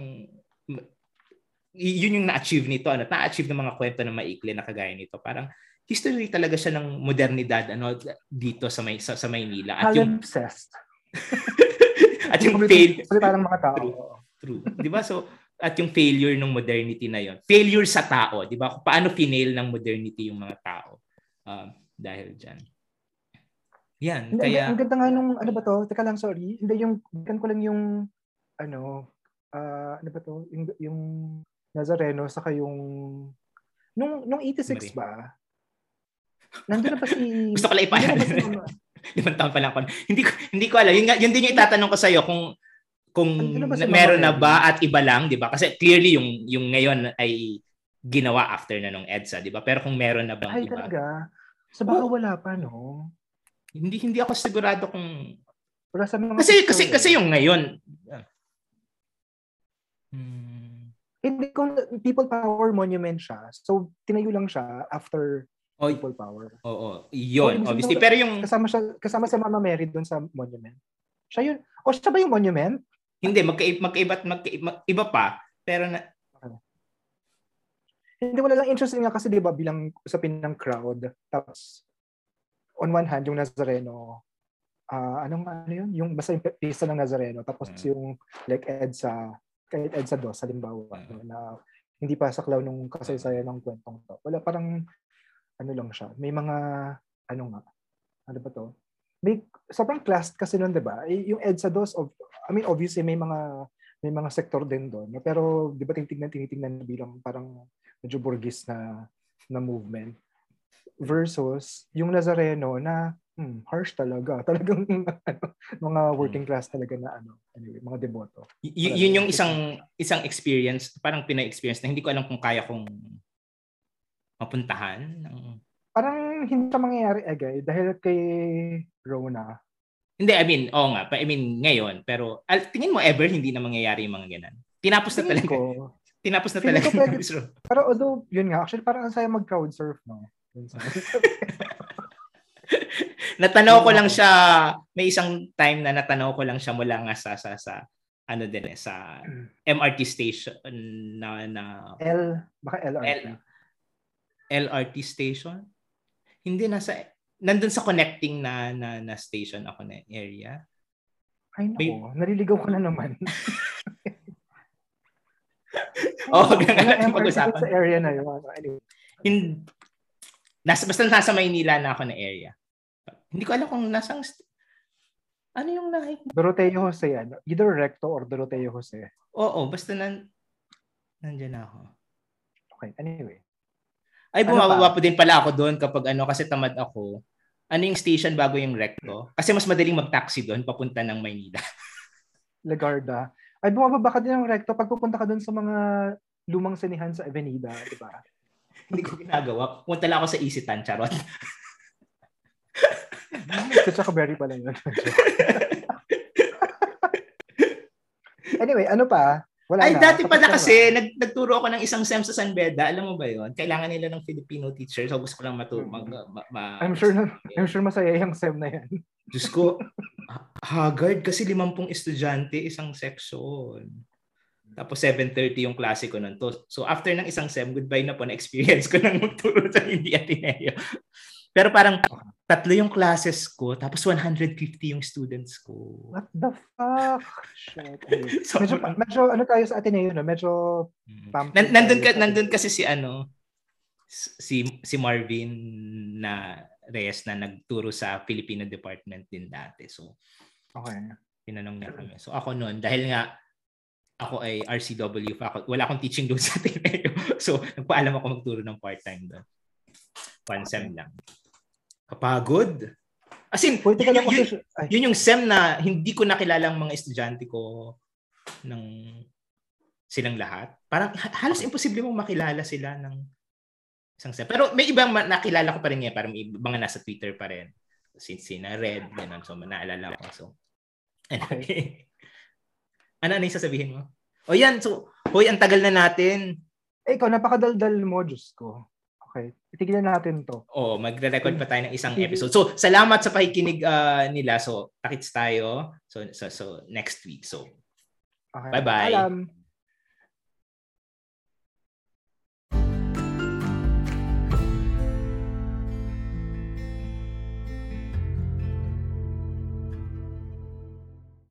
[SPEAKER 2] yun yung na-achieve nito, ano, na-achieve ng mga kwento na maikli na kagaya nito. Parang history talaga siya ng modernidad ano dito sa may sa, sa Maynila at yung
[SPEAKER 1] obsessed.
[SPEAKER 2] At yung fail
[SPEAKER 1] parang mga tao.
[SPEAKER 2] True. True. 'Di ba? So at yung failure ng modernity na yon. Failure sa tao, 'di ba? Paano finail ng modernity yung mga tao uh, dahil diyan. Yan,
[SPEAKER 1] hindi,
[SPEAKER 2] kaya
[SPEAKER 1] ang ganda nga nung ano ba to? Teka lang, sorry. Hindi yung kan ko lang yung ano uh, ano ba to? Yung, yung Nazareno saka yung nung nung eighty-six Marie. Ba? Nandun na pa si
[SPEAKER 2] gusto ko lang ipaalala. Limang taon pa lang ako. Hindi ko hindi ko alam. Yun, yun din yung itatanong ko sa iyo kung kung si meron na ba at iba lang, 'di ba? Kasi clearly yung yung ngayon ay ginawa after na nung EDSA, 'di ba? Pero kung meron na bang
[SPEAKER 1] ay,
[SPEAKER 2] iba.
[SPEAKER 1] Ay talaga. So baka oh, wala pa, no?
[SPEAKER 2] Hindi hindi ako sigurado kung
[SPEAKER 1] wala sa mga
[SPEAKER 2] kasi kasi eh. Kasi yung ngayon
[SPEAKER 1] hmm. Hindi kung people power monument siya. So tinayo lang siya after
[SPEAKER 2] Oh,
[SPEAKER 1] people power.
[SPEAKER 2] Oo, oh, oh, yun, oh, obviously. Pero yung
[SPEAKER 1] kasama siya kasama si Mama Mary doon sa monument. Siya yun. O siya ba yung monument?
[SPEAKER 2] Hindi, magkaiba magkaiba magkaiba iba pa, pero na
[SPEAKER 1] okay. Hindi wala lang interesting nga kasi 'di ba bilang usapin ng crowd. Tapos on one hand yung Nazareno uh, anong ano yun? Yung basta yung pista ng Nazareno, tapos uh-huh. yung like EDSA, kahit EDSA dos, halimbawa, uh-huh. na hindi pa saklaw nung kasaysayan ng kwentong to. Wala, parang ano lang siya. May mga, ano nga, ano ba to? May, sobrang class kasi nun, di ba? Yung EDSA dos, of, I mean, obviously, may mga, may mga sektor din doon. Pero, di ba, tinitingnan, tinitingnan bilang parang medyo burgis na, na movement. Versus, yung Nazareno na, hmm, harsh talaga. Talagang, ano, mga working class talaga na, ano, anyway, mga deboto.
[SPEAKER 2] Y- yun yung isang, isang experience, parang Pinoy experience na hindi ko alam kung kaya kong mapuntahan.
[SPEAKER 1] Parang hindi siya mangyayari agad dahil kay Rona.
[SPEAKER 2] Hindi, I mean, oo nga. I mean, ngayon. Pero, al- tingin mo ever hindi na mangyayari yung mga ganun? Tinapos na talaga.
[SPEAKER 1] Ko,
[SPEAKER 2] Tinapos na talaga.
[SPEAKER 1] Pwede, pero although, yun nga, actually parang ang saya mag-crowd surf, no?
[SPEAKER 2] Natanaw ko lang siya, may isang time na natanaw ko lang siya mula nga sa, sa, sa ano din eh, sa M R T station na, na
[SPEAKER 1] L, baka L R T.
[SPEAKER 2] L, L R T station? Hindi, nasa, nandun sa connecting na, na, na station ako na area.
[SPEAKER 1] Ay, no. May, naliligaw ko na naman.
[SPEAKER 2] Oo, oh, ganun natin
[SPEAKER 1] pag-usapan. Sa area na yun. Anyway.
[SPEAKER 2] In, nasa, basta nasa Maynila na ako na area. Hindi ko alam kung nasang, ano yung nakik...
[SPEAKER 1] Doroteo Jose yan. Either Recto or Doroteo Jose.
[SPEAKER 2] Oo, basta nan, nandyan ako.
[SPEAKER 1] Okay, anyway.
[SPEAKER 2] Ay, bumababa po din pala ako doon kapag ano, kasi tamad ako. Ano yung station bago yung Recto? Kasi mas madaling mag-taxi doon papunta ng Maynila.
[SPEAKER 1] Lagarda. Ay, bumababa ka din ng Recto pag pupunta ka doon sa mga lumang sinihan sa Avenida, di ba?
[SPEAKER 2] Hindi ko ginagawa. Punta lang ako sa Isitan, charot.
[SPEAKER 1] Sa Chakaberry pala yun. Anyway, ano pa? Wala
[SPEAKER 2] Ay,
[SPEAKER 1] na.
[SPEAKER 2] dati pa na kasi, nag, nagturo ako ng isang SEM sa San Beda. Alam mo ba yun? Kailangan nila ng Filipino teacher. So, gusto ko lang maturo. Mag, ma, ma,
[SPEAKER 1] I'm sure na, I'm sure masaya yung SEM na yan.
[SPEAKER 2] Diyos ko, haggard kasi limampung estudyante, isang section. Tapos seven thirty yung klase ko nun. So, after ng isang SEM, goodbye na po na experience ko nang magturo sa Hindi Ateneo. Pero parang tatlo yung classes ko, tapos one hundred fifty yung students ko.
[SPEAKER 1] What the fuck? Shit. So, medyo, medyo ano tayo sa Ateneo, no? Medyo
[SPEAKER 2] Nan, nandun, ka, nandun kasi si ano, si si Marvin na Reyes na nagturo sa Filipino department din dati. So,
[SPEAKER 1] okay.
[SPEAKER 2] Tinanong niya kami. So, ako noon, dahil nga ako ay R C W faculty, wala akong teaching doon sa Ateneo. So, nagpaalam ako magturo ng part-time doon. One SEM lang. Kapagod. As in, yun, yun, yun, yun yung SEM na hindi ko nakilalang mga estudyante ko ng silang lahat. Parang halos imposible mong makilala sila ng isang SEM. Pero may ibang nakilala ko pa rin niya. Parang may ibang nasa Twitter pa rin. Since sina Red, ganun. So, naalala ko. So, anyway. Ano na yung sasabihin mo? O yan, so, hoy, ang tagal na natin.
[SPEAKER 1] Eh, ikaw, napakadaldal mo, Diyos ko. Okay, itigilan natin to.
[SPEAKER 2] Oo, magre-record pa tayo ng isang episode. So, salamat sa pakikinig uh, nila. So, takits tayo. So, so, so next week. So,
[SPEAKER 1] okay.
[SPEAKER 2] Bye-bye.
[SPEAKER 1] Alam.